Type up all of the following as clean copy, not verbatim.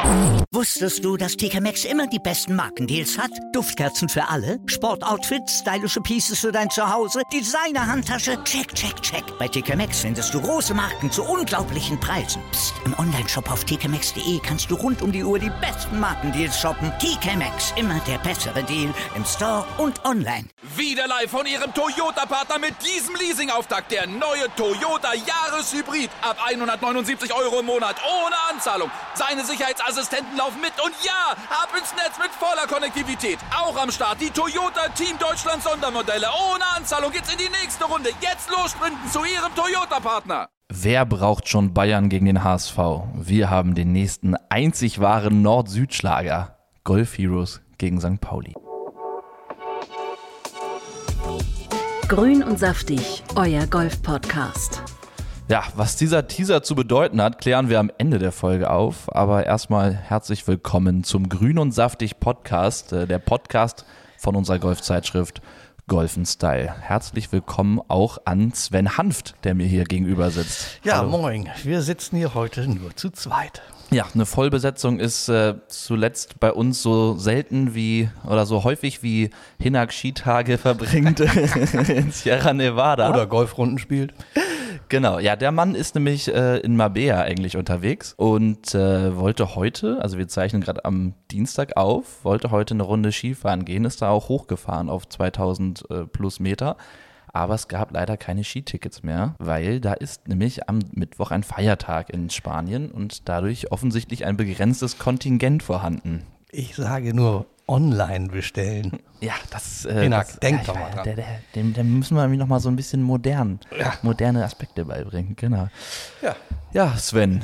Wusstest du, dass TK Maxx immer die besten Markendeals hat? Duftkerzen für alle, Sportoutfits, stylische Pieces für dein Zuhause, Designer-Handtasche, check, check, check. Bei TK Maxx findest du große Marken zu unglaublichen Preisen. Psst. Im Onlineshop auf tkmaxx.de kannst du rund um die Uhr die besten Markendeals shoppen. TK Maxx, immer der bessere Deal im Store und online. Wieder live von Ihrem Toyota-Partner mit diesem Leasing-Auftakt. Der neue Toyota Jahreshybrid. Ab 179 € im Monat. Ohne Anzahlung. Seine Sicherheitsassistenten laufen mit. Und ja, ab ins Netz mit voller Konnektivität. Auch am Start die Toyota Team Deutschland Sondermodelle. Ohne Anzahlung geht's in die nächste Runde. Jetzt los sprinten zu Ihrem Toyota-Partner. Wer braucht schon Bayern gegen den HSV? Wir haben den nächsten einzig wahren Nord-Süd-Schlager. Golf Heroes gegen St. Pauli. Grün und saftig, euer Golf-Podcast. Ja, was dieser Teaser zu bedeuten hat, klären wir am Ende der Folge auf. Aber erstmal herzlich willkommen zum Grün und saftig Podcast, der Podcast von unserer Golfzeitschrift Golf ' Style. Herzlich willkommen auch an Sven Hanft, der mir hier gegenüber sitzt. Ja, Hallo. Moin. Wir sitzen hier heute nur zu zweit. Ja, eine Vollbesetzung ist zuletzt bei uns so selten wie oder so häufig wie Hinak Skitage verbringt in Sierra Nevada. Oder Golfrunden spielt. Genau, ja, der Mann ist nämlich in Marbella eigentlich unterwegs und wollte heute, also wir zeichnen gerade am Dienstag auf, wollte heute eine Runde Skifahren gehen, ist da auch hochgefahren auf 2000 plus Meter. Aber es gab leider keine Skitickets mehr, weil da ist nämlich am Mittwoch ein Feiertag in Spanien und dadurch offensichtlich ein begrenztes Kontingent vorhanden. Ich sage nur online bestellen. Ja, das... Hinak, denk doch mal dran. Dem müssen wir irgendwie noch mal so ein bisschen moderne Aspekte beibringen, genau. Ja, Sven,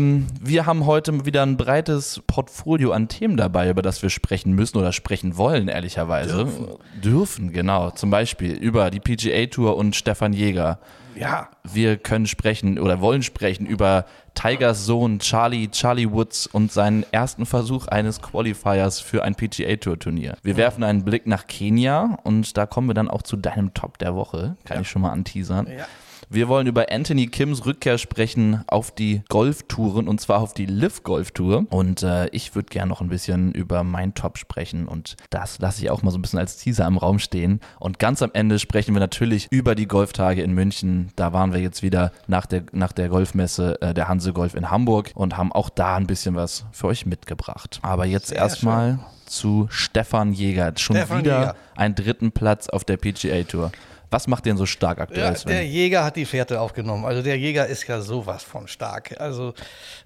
wir haben heute wieder ein breites Portfolio an Themen dabei, über das wir sprechen müssen oder sprechen wollen, ehrlicherweise. Dürfen, genau. Zum Beispiel über die PGA Tour und Stefan Jäger. Ja. Wir können sprechen oder wollen sprechen über Tigers Sohn Charlie Woods und seinen ersten Versuch eines Qualifiers für ein PGA Tour Turnier. Wir werfen einen Blick nach Kenia und da kommen wir dann auch zu deinem Top der Woche. Kann ich schon mal anteasern. Ja. Wir wollen über Anthony Kims Rückkehr sprechen auf die Golftouren und zwar auf die LIV Golftour. Und ich würde gerne noch ein bisschen über mein Top sprechen und das lasse ich auch mal so ein bisschen als Teaser im Raum stehen. Und ganz am Ende sprechen wir natürlich über die Golftage in München. Da waren wir jetzt wieder nach der Golfmesse der Hanse Golf in Hamburg und haben auch da ein bisschen was für euch mitgebracht. Aber jetzt erstmal zu Stefan Jäger. Schon wieder einen dritten Platz auf der PGA Tour. Was macht den so stark aktuell, Sven? Der Jäger hat die Fährte aufgenommen. Also der Jäger ist ja sowas von stark. Also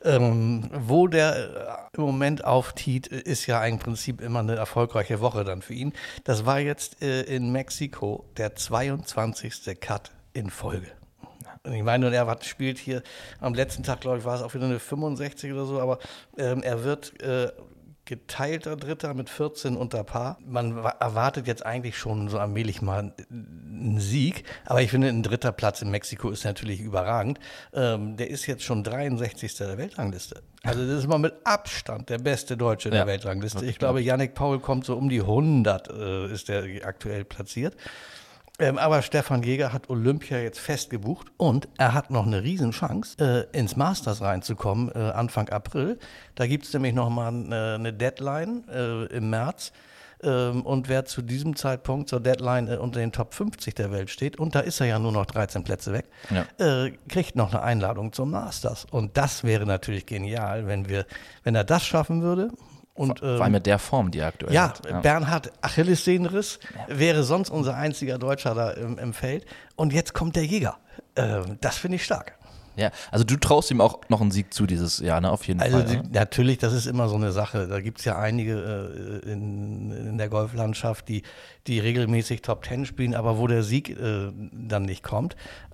wo der im Moment auftiet, ist ja im Prinzip immer eine erfolgreiche Woche dann für ihn. Das war jetzt in Mexiko der 22. Cut in Folge. Ich meine, er spielt hier am letzten Tag, glaube ich, war es auch wieder eine 65 oder so, aber er wird geteilter Dritter mit 14 unter Par. Man erwartet jetzt eigentlich schon so allmählich mal einen Sieg, aber ich finde, ein dritter Platz in Mexiko ist natürlich überragend. Der ist jetzt schon 63. der Weltrangliste. Also das ist mal mit Abstand der beste Deutsche in der Weltrangliste. Ich glaube, Yannick Paul kommt so um die 100, ist der aktuell platziert. Aber Stefan Jäger hat Olympia jetzt fest gebucht und er hat noch eine Riesenchance, ins Masters reinzukommen, Anfang April. Da gibt es nämlich nochmal eine Deadline im März. Und wer zu diesem Zeitpunkt zur Deadline unter den Top 50 der Welt steht, und da ist er ja nur noch 13 Plätze weg, kriegt noch eine Einladung zum Masters. Und das wäre natürlich genial, wenn er das schaffen würde. Und, vor allem mit der Form, die er aktuell hat. Ja, Bernhard Achillessehnenriss wäre sonst unser einziger Deutscher da im Feld. Und jetzt kommt der Jäger. Das finde ich stark. Ja, also du traust ihm auch noch einen Sieg zu dieses Jahr, ne? Auf jeden Fall. Also natürlich, das ist immer so eine Sache. Da gibt es ja einige in der Golflandschaft, die regelmäßig Top 10 spielen, aber wo der Sieg dann nicht kommt.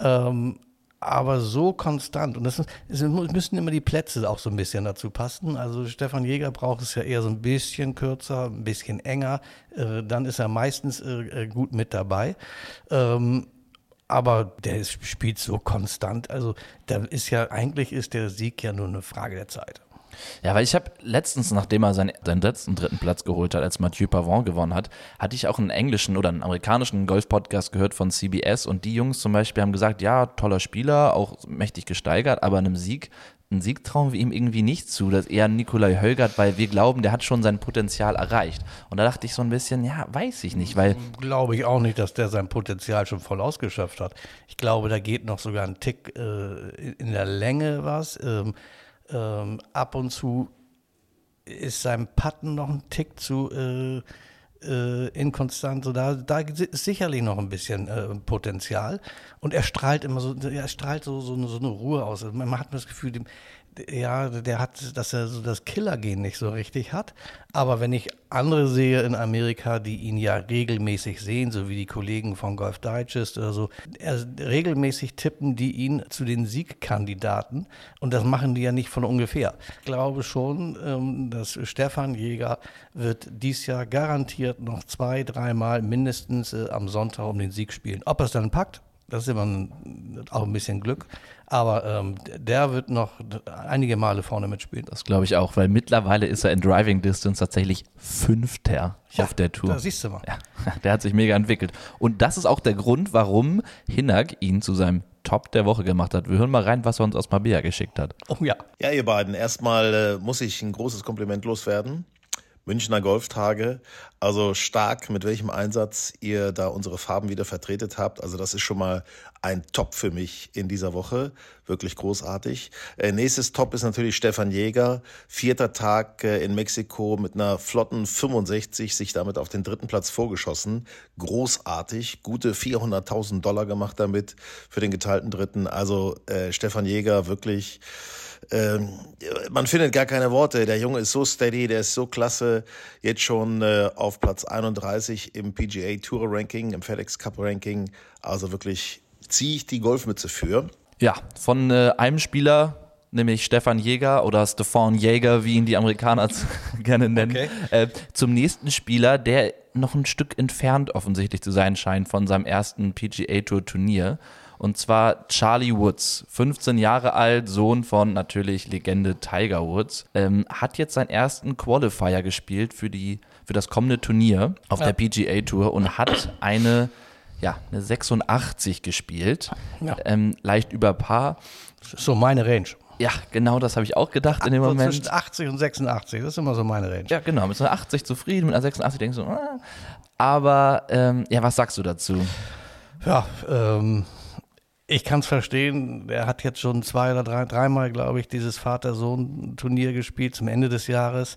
Aber so konstant. Und es müssen immer die Plätze auch so ein bisschen dazu passen. Also Stefan Jäger braucht es ja eher so ein bisschen kürzer, ein bisschen enger. Dann ist er meistens gut mit dabei. Aber der spielt so konstant. Also eigentlich ist der Sieg ja nur eine Frage der Zeit. Ja, weil ich habe letztens, nachdem er seinen letzten dritten Platz geholt hat, als Mathieu Pavon gewonnen hat, hatte ich auch einen englischen oder einen amerikanischen Golf-Podcast gehört von CBS und die Jungs zum Beispiel haben gesagt, ja, toller Spieler, auch mächtig gesteigert, aber einem Sieg einen Sieg trauen wir ihm irgendwie nicht zu. Das ist eher Nikolai Högert, weil wir glauben, der hat schon sein Potenzial erreicht. Und da dachte ich so ein bisschen, ja, weiß ich nicht, weil... Glaube ich auch nicht, dass der sein Potenzial schon voll ausgeschöpft hat. Ich glaube, da geht noch sogar ein Tick in der Länge was. Ab und zu ist sein Putten noch ein Tick zu inkonstant. So, da ist sicherlich noch ein bisschen Potenzial. Und er strahlt immer so, so eine Ruhe aus. Also man hat das Gefühl, der hat, dass er so das Killergen nicht so richtig hat. Aber wenn ich andere sehe in Amerika, die ihn ja regelmäßig sehen, so wie die Kollegen von Golf Digest oder so, regelmäßig tippen die ihn zu den Siegkandidaten. Und das machen die ja nicht von ungefähr. Ich glaube schon, dass Stefan Jäger wird dies Jahr garantiert noch 2-3 Mal mindestens am Sonntag um den Sieg spielen. Ob er es dann packt, das ist immer auch ein bisschen Glück. Aber der wird noch einige Male vorne mitspielen. Das glaube ich auch, weil mittlerweile ist er in Driving Distance tatsächlich Fünfter auf der Tour. Da siehst du mal. Ja, der hat sich mega entwickelt. Und das ist auch der Grund, warum Hinak ihn zu seinem Top der Woche gemacht hat. Wir hören mal rein, was er uns aus Marbella geschickt hat. Oh ja. Ja, ihr beiden, erstmal muss ich ein großes Kompliment loswerden. Münchner Golftage, also stark, mit welchem Einsatz ihr da unsere Farben wieder vertretet habt. Also das ist schon mal ein Top für mich in dieser Woche, wirklich großartig. Nächstes Top ist natürlich Stefan Jäger, 4. Tag in Mexiko mit einer flotten 65, sich damit auf den 3. Platz vorgeschossen. Großartig, gute $400.000 gemacht damit für den geteilten 3. Also Stefan Jäger wirklich... man findet gar keine Worte. Der Junge ist so steady, der ist so klasse. Jetzt schon auf Platz 31 im PGA Tour Ranking, im FedEx Cup Ranking. Also wirklich ziehe ich die Golfmütze für. Ja, von einem Spieler, nämlich Stefan Jäger oder Stefan Jäger, wie ihn die Amerikaner gerne nennen, zum nächsten Spieler, der noch ein Stück entfernt offensichtlich zu sein scheint von seinem ersten PGA Tour Turnier. Und zwar Charlie Woods, 15 Jahre alt, Sohn von natürlich Legende Tiger Woods, hat jetzt seinen ersten Qualifier gespielt für das kommende Turnier auf der PGA Tour und hat eine 86 gespielt, leicht über Par. So meine Range. Ja, genau, das habe ich auch gedacht in dem Moment. Zwischen 80 und 86, das ist immer so meine Range. Ja, genau, mit so einer 80 zufrieden, mit einer 86 denkst du, aber was sagst du dazu? Ja, ich kann es verstehen, er hat jetzt schon 2 oder 3 Mal, glaube ich, dieses Vater-Sohn-Turnier gespielt zum Ende des Jahres.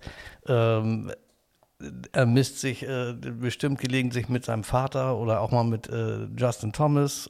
Er misst sich bestimmt gelegentlich mit seinem Vater oder auch mal mit Justin Thomas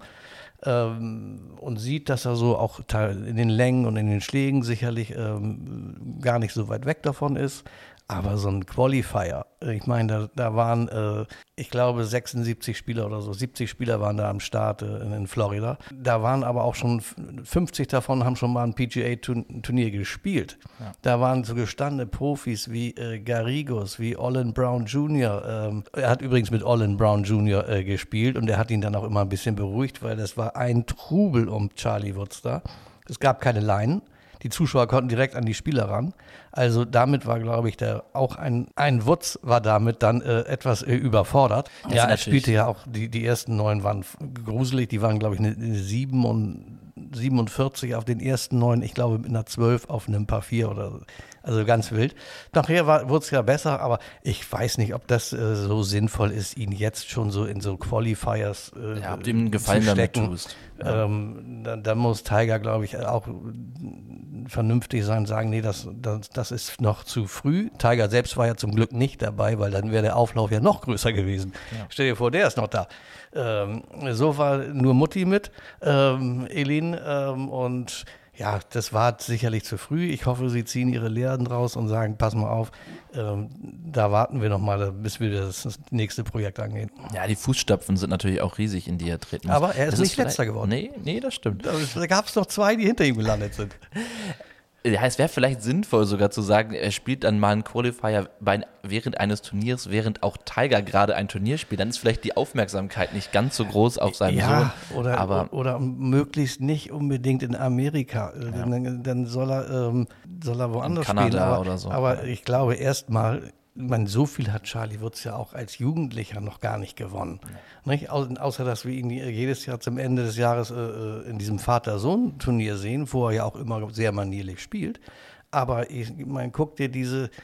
und sieht, dass er so auch in den Längen und in den Schlägen sicherlich gar nicht so weit weg davon ist. Aber so ein Qualifier, ich meine, da waren, ich glaube, 76 Spieler oder so, 70 Spieler waren da am Start in Florida. Da waren aber auch schon 50 davon haben schon mal ein PGA-Turnier gespielt. Ja. Da waren so gestandene Profis wie Garrigos, wie Olin Brown Jr. Er hat übrigens mit Olin Brown Jr. Gespielt und der hat ihn dann auch immer ein bisschen beruhigt, weil das war ein Trubel um Charlie Woods da. Es gab keine Leinen. Die Zuschauer konnten direkt an die Spieler ran. Also damit war, glaube ich, auch ein Wutz war damit dann etwas überfordert. Ja, er spielte ja auch, die ersten 9 waren gruselig. Die waren, glaube ich, eine 47 auf den ersten 9. Ich glaube, mit einer 12 auf einem Par 4 oder so. Also ganz wild. Nachher wurde es ja besser, aber ich weiß nicht, ob das so sinnvoll ist, ihn jetzt schon so in so Qualifiers ob du ihm einen Gefallen damit tust. Ja. Da muss Tiger, glaube ich, auch vernünftig sein, sagen, nee, das ist noch zu früh. Tiger selbst war ja zum Glück nicht dabei, weil dann wäre der Auflauf ja noch größer gewesen. Ja. Stell dir vor, der ist noch da. So war nur Mutti mit, Elin, und ja, das war sicherlich zu früh. Ich hoffe, sie ziehen ihre Lehren draus und sagen, pass mal auf, da warten wir noch mal, bis wir das nächste Projekt angehen. Ja, die Fußstapfen sind natürlich auch riesig, in die er treten muss. Aber er ist nicht letzter geworden. Nee, das stimmt. Da gab es noch 2, die hinter ihm gelandet sind. Ja, es wäre vielleicht sinnvoll sogar zu sagen, er spielt dann mal einen Qualifier während eines Turniers, während auch Tiger gerade ein Turnier spielt. Dann ist vielleicht die Aufmerksamkeit nicht ganz so groß auf seinem Sohn. Oder möglichst nicht unbedingt in Amerika. Ja. Dann soll er woanders in Kanada spielen. oder so. Aber ich glaube, erstmal so viel hat Charlie Woods ja auch als Jugendlicher noch gar nicht gewonnen. Nicht? Außer, dass wir ihn jedes Jahr zum Ende des Jahres in diesem Vater-Sohn-Turnier sehen, wo er ja auch immer sehr manierlich spielt. Aber guck dir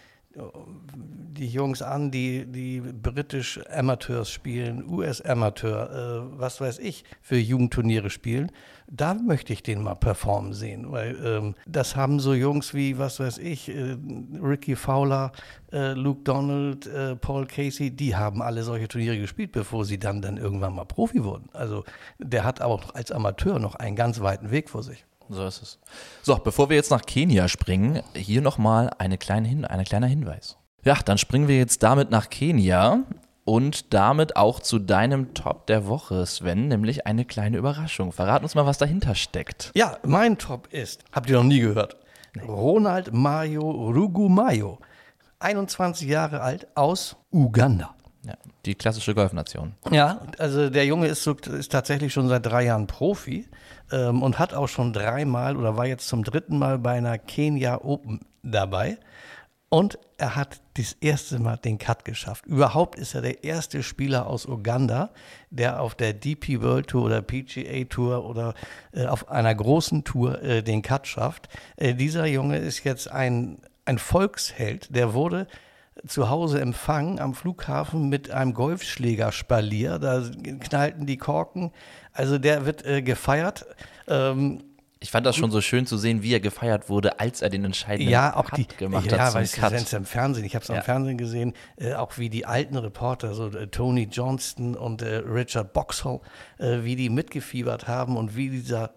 die Jungs an, die britisch Amateurs spielen, US-Amateur, was weiß ich, für Jugendturniere spielen. Da möchte ich den mal performen sehen, weil das haben so Jungs wie, was weiß ich, Ricky Fowler, Luke Donald, Paul Casey, die haben alle solche Turniere gespielt, bevor sie dann irgendwann mal Profi wurden. Also der hat auch als Amateur noch einen ganz weiten Weg vor sich. So ist es. So, bevor wir jetzt nach Kenia springen, hier nochmal ein kleiner Hinweis. Ja, dann springen wir jetzt damit nach Kenia und damit auch zu deinem Top der Woche, Sven, nämlich eine kleine Überraschung. Verrat uns mal, was dahinter steckt. Ja, mein Top ist, habt ihr noch nie gehört, Ronald Mayo Rugumayo, 21 Jahre alt, aus Uganda. Ja, die klassische Golfnation. Ja, also der Junge ist tatsächlich schon seit 3 Jahren Profi und hat auch schon 3-mal oder war jetzt zum 3. Mal bei einer Kenia Open dabei. Und er hat das erste Mal den Cut geschafft. Überhaupt ist er der erste Spieler aus Uganda, der auf der DP World Tour oder PGA Tour oder auf einer großen Tour den Cut schafft. Dieser Junge ist jetzt ein Volksheld. Der wurde zu Hause empfangen am Flughafen mit einem Golfschlägerspalier. Da knallten die Korken. Also der wird gefeiert. Ich fand das schon so schön zu sehen, wie er gefeiert wurde, als er den entscheidenden Cut gemacht hat. Ja, weißt du, das im Fernsehen. Ich habe es am Fernsehen gesehen, auch wie die alten Reporter, so Tony Johnston und Richard Boxhall, wie die mitgefiebert haben und wie dieser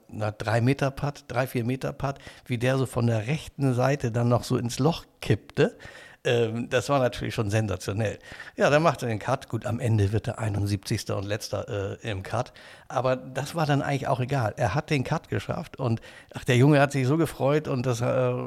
3-4 Meter Putt, wie der so von der rechten Seite dann noch so ins Loch kippte. Das war natürlich schon sensationell. Ja, dann macht er den Cut. Gut, am Ende wird er 71. und letzter im Cut. Aber das war dann eigentlich auch egal. Er hat den Cut geschafft und der Junge hat sich so gefreut und es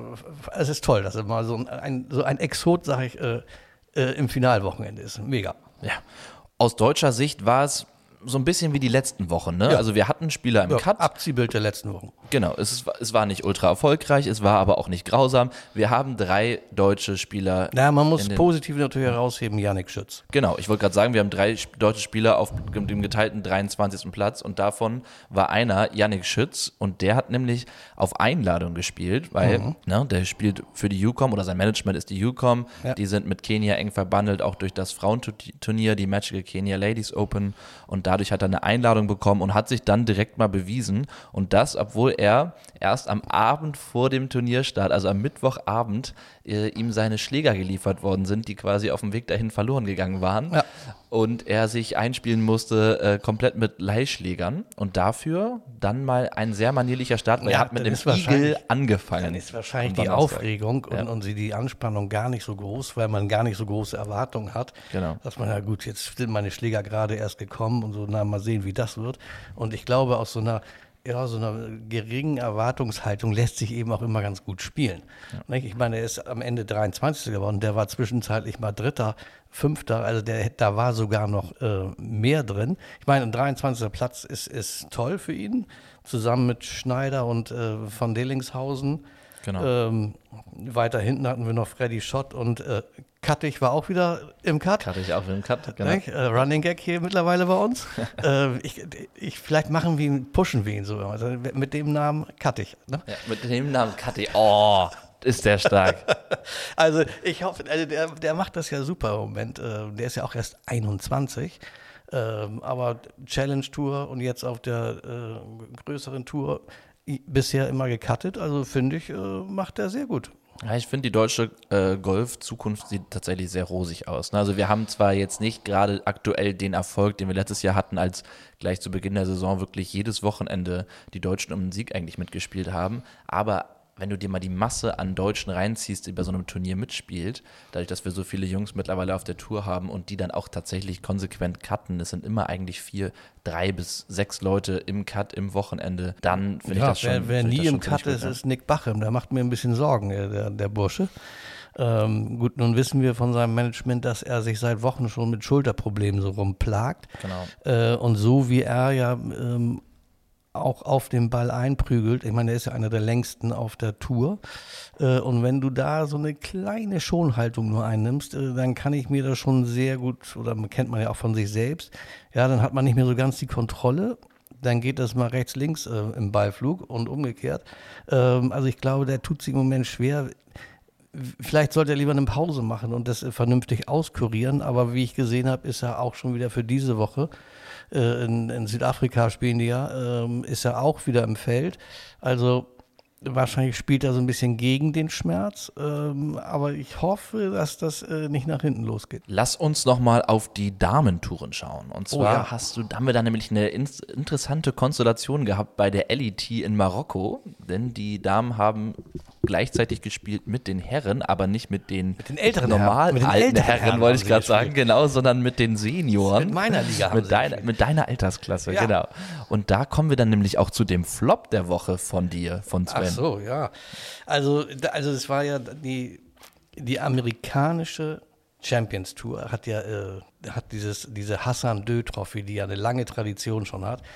ist toll, dass er mal so ein Exot, sag ich, im Finalwochenende ist. Mega. Ja. Aus deutscher Sicht war es so ein bisschen wie die letzten Wochen, ne? Ja. Also wir hatten Spieler im Cut. Abziehbild der letzten Wochen. Genau, es war nicht ultra erfolgreich, es war aber auch nicht grausam. Wir haben 3 deutsche Spieler. Na, man muss positiv natürlich herausheben, Yannick Schütz. Genau, ich wollte gerade sagen, wir haben 3 deutsche Spieler auf dem geteilten 23. Platz und davon war einer Yannick Schütz und der hat nämlich auf Einladung gespielt, weil der spielt für die UCOM oder sein Management ist die UCOM. Ja. Die sind mit Kenia eng verbandelt, auch durch das Frauenturnier, die Magical Kenya Ladies Open und dadurch hat er eine Einladung bekommen und hat sich dann direkt mal bewiesen und das, obwohl er erst am Abend vor dem Turnierstart, also am Mittwochabend, ihm seine Schläger geliefert worden sind, die quasi auf dem Weg dahin verloren gegangen waren. Ja. Und er sich einspielen musste komplett mit Leihschlägern und dafür dann mal ein sehr manierlicher Start, weil er hat mit dem Eagle angefangen. Dann ist wahrscheinlich die Aufregung und die Anspannung gar nicht so groß, weil man gar nicht so große Erwartungen hat. Genau. Dass man, ja gut, jetzt sind meine Schläger gerade erst gekommen und so, mal sehen, wie das wird. Und ich glaube, aus so einer geringen Erwartungshaltung lässt sich eben auch immer ganz gut spielen. Ja. Ich meine, er ist am Ende 23. geworden, der war zwischenzeitlich mal 3., 5., also da war sogar noch mehr drin. Ich meine, ein 23. Platz ist toll für ihn, zusammen mit Schneider und von Dillingshausen. Genau. Weiter hinten hatten wir noch Freddy Schott und Kattig war auch wieder im Cut. Kattig auch wieder im Cut, genau. Running Gag hier mittlerweile bei uns. Vielleicht pushen wir ihn so. Also mit dem Namen Kattig. Ne? Ja, mit dem Namen Kattig. Oh, ist der stark. Also ich hoffe, der macht das ja super im Moment. Der ist ja auch erst 21. Aber Challenge Tour und jetzt auf der größeren Tour bisher immer gecuttet. Also finde ich, macht er sehr gut. Ja, ich finde, die deutsche Golf-Zukunft sieht tatsächlich sehr rosig aus. Ne? Also wir haben zwar jetzt nicht gerade aktuell den Erfolg, den wir letztes Jahr hatten, als gleich zu Beginn der Saison wirklich jedes Wochenende die Deutschen um den Sieg eigentlich mitgespielt haben, aber wenn du dir mal die Masse an Deutschen reinziehst, die bei so einem Turnier mitspielt, dadurch, dass wir so viele Jungs mittlerweile auf der Tour haben und die dann auch tatsächlich konsequent cutten, es sind immer eigentlich 3 bis 6 Leute im Cut im Wochenende, dann finde ich das schon. Wer nie im Cut ist Nick Bachem, der macht mir ein bisschen Sorgen, der Bursche. Gut, nun wissen wir von seinem Management, dass er sich seit Wochen schon mit Schulterproblemen so rumplagt. Genau. Und so wie er ja auch auf den Ball einprügelt. Ich meine, er ist ja einer der längsten auf der Tour. Und wenn du da so eine kleine Schonhaltung nur einnimmst, dann kann ich mir das schon sehr gut, oder kennt man ja auch von sich selbst, ja, dann hat man nicht mehr so ganz die Kontrolle. Dann geht das mal rechts, links im Ballflug und umgekehrt. Also ich glaube, der tut sich im Moment schwer. Vielleicht sollte er lieber eine Pause machen und das vernünftig auskurieren. Aber wie ich gesehen habe, ist er auch schon wieder für diese Woche, in Südafrika spielen die ja, ist er auch wieder im Feld. Also wahrscheinlich spielt er so ein bisschen gegen den Schmerz, aber ich hoffe, dass das nicht nach hinten losgeht. Lass uns nochmal auf die Damentouren schauen. Und zwar haben wir da nämlich eine interessante Konstellation gehabt bei der LET in Marokko, denn die Damen haben gleichzeitig gespielt mit den Herren, aber nicht mit den älteren normal Herren. alten Herren, wollte ich gerade sagen, genau, sondern mit den Senioren. Mit meiner Liga haben mit deiner Altersklasse, ja. Genau. Und da kommen wir dann nämlich auch zu dem Flop der Woche von dir, von Sven. Ach so, ja. Also es war ja die amerikanische Champions Tour hat diese Hassan Dö Trophy, die ja eine lange Tradition schon hat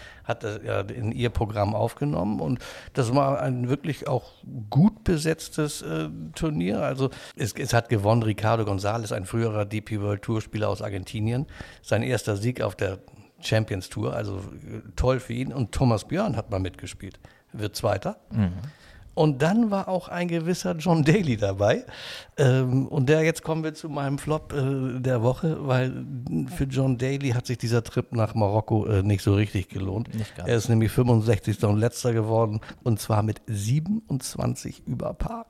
in ihr Programm aufgenommen und das war ein wirklich auch gut besetztes Turnier. Also es hat gewonnen Ricardo González, ein früherer DP World Tour Spieler aus Argentinien, sein erster Sieg auf der Champions Tour, also toll für ihn, und Thomas Björn hat mal mitgespielt, wird Zweiter. Mhm. Und dann war auch ein gewisser John Daly dabei. Und jetzt kommen wir zu meinem Flop der Woche, weil für John Daly hat sich dieser Trip nach Marokko nicht so richtig gelohnt. Er ist nämlich 65. und letzter geworden und zwar mit 27 über Par.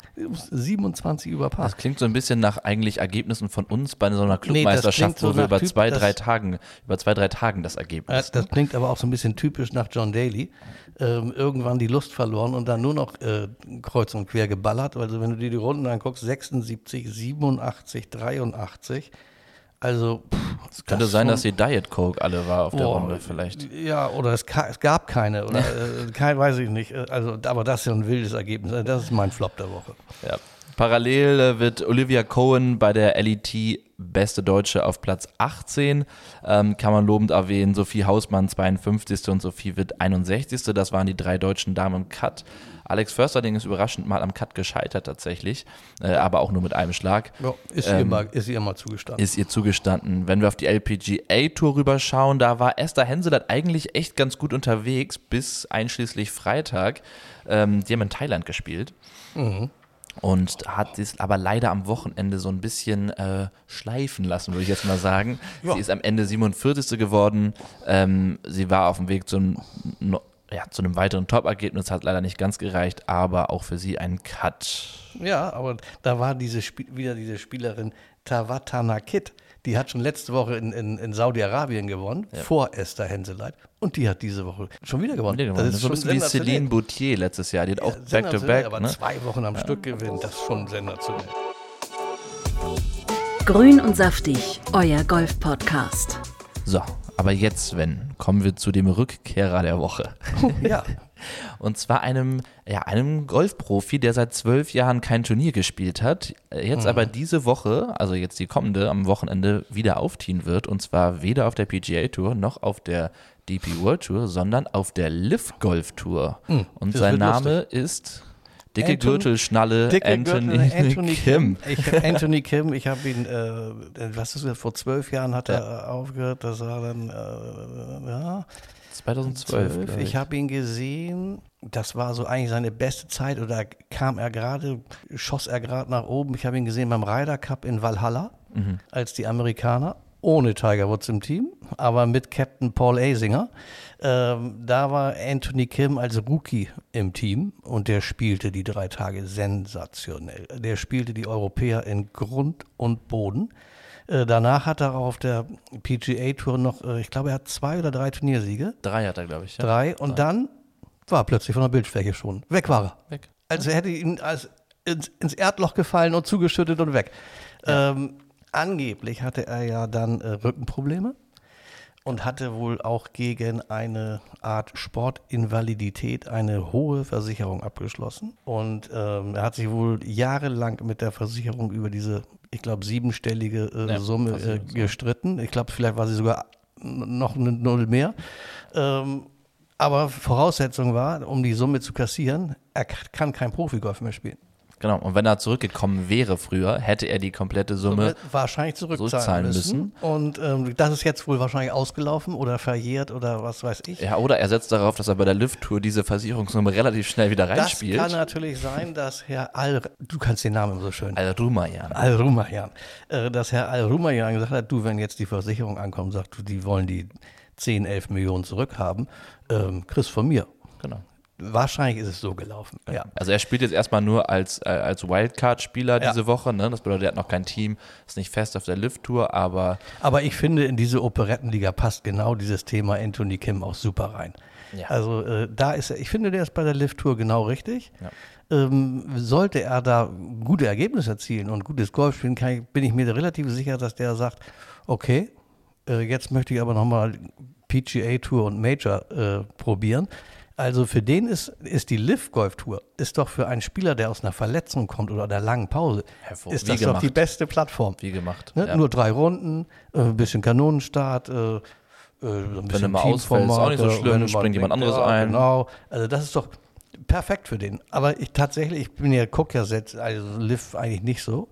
27 über Par. Das klingt so ein bisschen nach eigentlich Ergebnissen von uns bei so einer Clubmeisterschaft, wo wir über zwei, drei Tagen das Ergebnis. Das klingt aber auch so ein bisschen typisch nach John Daly. Irgendwann die Lust verloren und dann nur noch kreuz und quer geballert. Also wenn du dir die Runden anguckst, 76, 87, 83. Also es könnte sein, dass die Diet Coke alle war auf der Runde vielleicht. Ja, oder es gab keine oder weiß ich nicht. Also, aber das ist ja ein wildes Ergebnis. Das ist mein Flop der Woche. Ja. Parallel wird Olivia Cohen bei der LET beste Deutsche auf Platz 18. Kann man lobend erwähnen, Sophie Hausmann 52. und Sophie Witt 61. Das waren die 3 deutschen Damen im Cut. Alex Försterling ist überraschend mal am Cut gescheitert tatsächlich, aber auch nur mit einem Schlag. Ja, ist ihr mal zugestanden. Ist ihr zugestanden. Wenn wir auf die LPGA-Tour rüberschauen, da war Esther Henseleit eigentlich echt ganz gut unterwegs, bis einschließlich Freitag. Die haben in Thailand gespielt. Mhm. Und hat es aber leider am Wochenende so ein bisschen schleifen lassen, würde ich jetzt mal sagen. Ja. Sie ist am Ende 47. geworden. Sie war auf dem Weg zu einem weiteren Top-Ergebnis, hat leider nicht ganz gereicht, aber auch für sie ein Cut. Ja, aber da war wieder diese Spielerin Tawattana Kidd. Die hat schon letzte Woche in Saudi-Arabien gewonnen, vor Esther Henseleit. Und die hat diese Woche schon wieder gewonnen. Das ist so ein bisschen wie Céline Boutier letztes Jahr. Die hat auch Back-to-Back. Aber 2 Wochen am Stück gewinnen, das ist schon sensationell. Grün und saftig, euer Golf-Podcast. So, aber jetzt, Sven, kommen wir zu dem Rückkehrer der Woche. Ja. Und zwar einem Golfprofi, der seit 12 Jahren kein Turnier gespielt hat, jetzt aber diese Woche, also jetzt die kommende, am Wochenende wieder aufziehen wird. Und zwar weder auf der PGA Tour noch auf der DP World Tour, sondern auf der LIV Golf Tour. Und sein Name ist dicke Gürtelschnalle Anthony Kim. Anthony Kim, ich habe ihn, was ist das, vor 12 Jahren hat er aufgehört, das war dann, 2012. Ich habe ihn gesehen, das war so eigentlich seine beste Zeit, oder schoss er gerade nach oben. Ich habe ihn gesehen beim Ryder Cup in Valhalla, als die Amerikaner, ohne Tiger Woods im Team, aber mit Captain Paul Azinger. Da war Anthony Kim als Rookie im Team und der spielte die 3 Tage sensationell. Der spielte die Europäer in Grund und Boden. Danach hat er auf der PGA Tour noch, ich glaube, er hat 2 oder 3 Turniersiege. 3 hat er, glaube ich. Ja. 3 und dann war er plötzlich von der Bildfläche schon. Weg war er. Weg. Also er hätte ihn ins Erdloch gefallen und zugeschüttet und weg. Ja. Angeblich hatte er ja dann Rückenprobleme und hatte wohl auch gegen eine Art Sportinvalidität eine hohe Versicherung abgeschlossen. Und er hat sich wohl jahrelang mit der Versicherung über diese, ich glaube, 7-stellige Summe gestritten. Ich glaube, vielleicht war sie sogar noch eine Null mehr. Aber Voraussetzung war, um die Summe zu kassieren, er kann kein Profigolf mehr spielen. Genau, und wenn er zurückgekommen wäre früher, hätte er die komplette Summe wahrscheinlich zurückzahlen müssen. Und das ist jetzt wohl wahrscheinlich ausgelaufen oder verjährt oder was weiß ich. Ja, oder er setzt darauf, dass er bei der Lift-Tour diese Versicherungssumme relativ schnell wieder reinspielt. Das kann natürlich sein, dass Herr du kannst den Namen so schön. Al-Rumayyan. Dass Herr Al-Rumayyan gesagt hat, du, wenn jetzt die Versicherung ankommt, sagt du, die wollen die 10, 11 Millionen zurückhaben, kriegst von mir. Genau. Wahrscheinlich ist es so gelaufen. Ja. Also er spielt jetzt erstmal nur als Wildcard-Spieler diese Woche. Ne? Das bedeutet, er hat noch kein Team, ist nicht fest auf der Lift-Tour, aber ich finde, in diese Operettenliga passt genau dieses Thema Anthony Kim auch super rein. Ja. Also ich finde, der ist bei der Lift-Tour genau richtig. Ja. Sollte er da gute Ergebnisse erzielen und gutes Golf spielen, bin ich mir relativ sicher, dass der sagt, okay, jetzt möchte ich aber nochmal PGA Tour und Major probieren. Also für den ist die Liv-Golf-Tour, ist doch für einen Spieler, der aus einer Verletzung kommt oder einer langen Pause, ist das doch die beste Plattform. Wie gemacht. Ne? Ja. Nur 3 Runden, ein bisschen Kanonenstart, ein bisschen wenn du mal ausfällst, ist auch nicht so schlimm, springt jemand anderes ein. Genau, also das ist doch perfekt für den. Aber ich gucke ja selbst, also Liv eigentlich nicht so.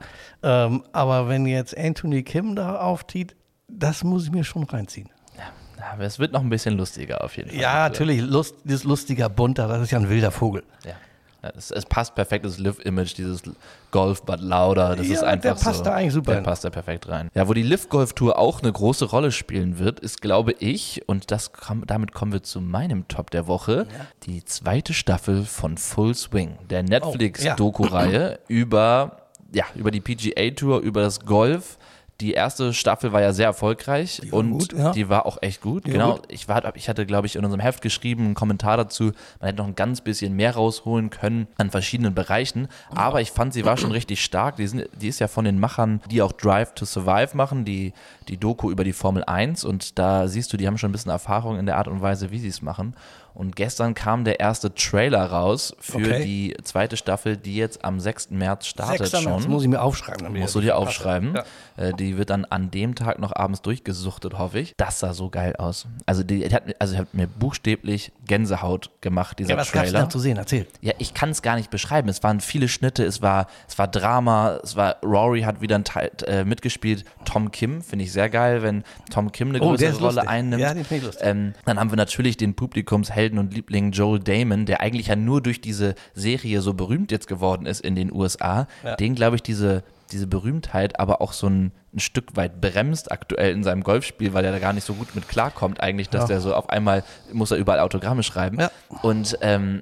Aber wenn jetzt Anthony Kim da auftritt, das muss ich mir schon reinziehen. Aber es wird noch ein bisschen lustiger auf jeden Fall. Ja, natürlich, das lustiger, bunter, das ist ja ein wilder Vogel. Ja. Es passt perfekt, das Liv-Image, dieses Golf but louder, das ist einfach der passt so, da eigentlich super der passt da perfekt rein. Ja, wo die Liv-Golf-Tour auch eine große Rolle spielen wird, ist, glaube ich, und damit kommen wir zu meinem Top der Woche, die 2. Staffel von Full Swing, der Netflix-Doku-Reihe über die PGA-Tour, über das Golf. Die erste Staffel war ja sehr erfolgreich die war auch echt gut. Genau, ich hatte, glaube ich, in unserem Heft geschrieben, einen Kommentar dazu, man hätte noch ein ganz bisschen mehr rausholen können an verschiedenen Bereichen, aber ich fand, sie war schon richtig stark. Die ist ja von den Machern, die auch Drive to Survive machen, die Doku über die Formel 1 und da siehst du, die haben schon ein bisschen Erfahrung in der Art und Weise, wie sie es machen. Und gestern kam der erste Trailer raus für die 2. Staffel, die jetzt am 6. März startet 6. schon. März muss ich mir aufschreiben. Musst du dir aufschreiben. Ja. Die wird dann an dem Tag noch abends durchgesuchtet, hoffe ich. Das sah so geil aus. Also hat mir buchstäblich Gänsehaut gemacht, dieser Trailer. Was gab's da zu sehen? Erzähl. Ja, ich kann es gar nicht beschreiben. Es waren viele Schnitte, es war Drama, Rory hat wieder einen Teil mitgespielt. Tom Kim, finde ich sehr geil, wenn Tom Kim eine größere Rolle einnimmt. Ja, den finde ich lustig. Dann haben wir natürlich den Publikumshelden und Liebling Joel Damon, der eigentlich ja nur durch diese Serie so berühmt jetzt geworden ist in den USA. Ja. Den, glaube ich, diese Berühmtheit aber auch so ein Stück weit bremst aktuell in seinem Golfspiel, weil er da gar nicht so gut mit klarkommt eigentlich, dass der so auf einmal muss er überall Autogramme schreiben. Ja. Und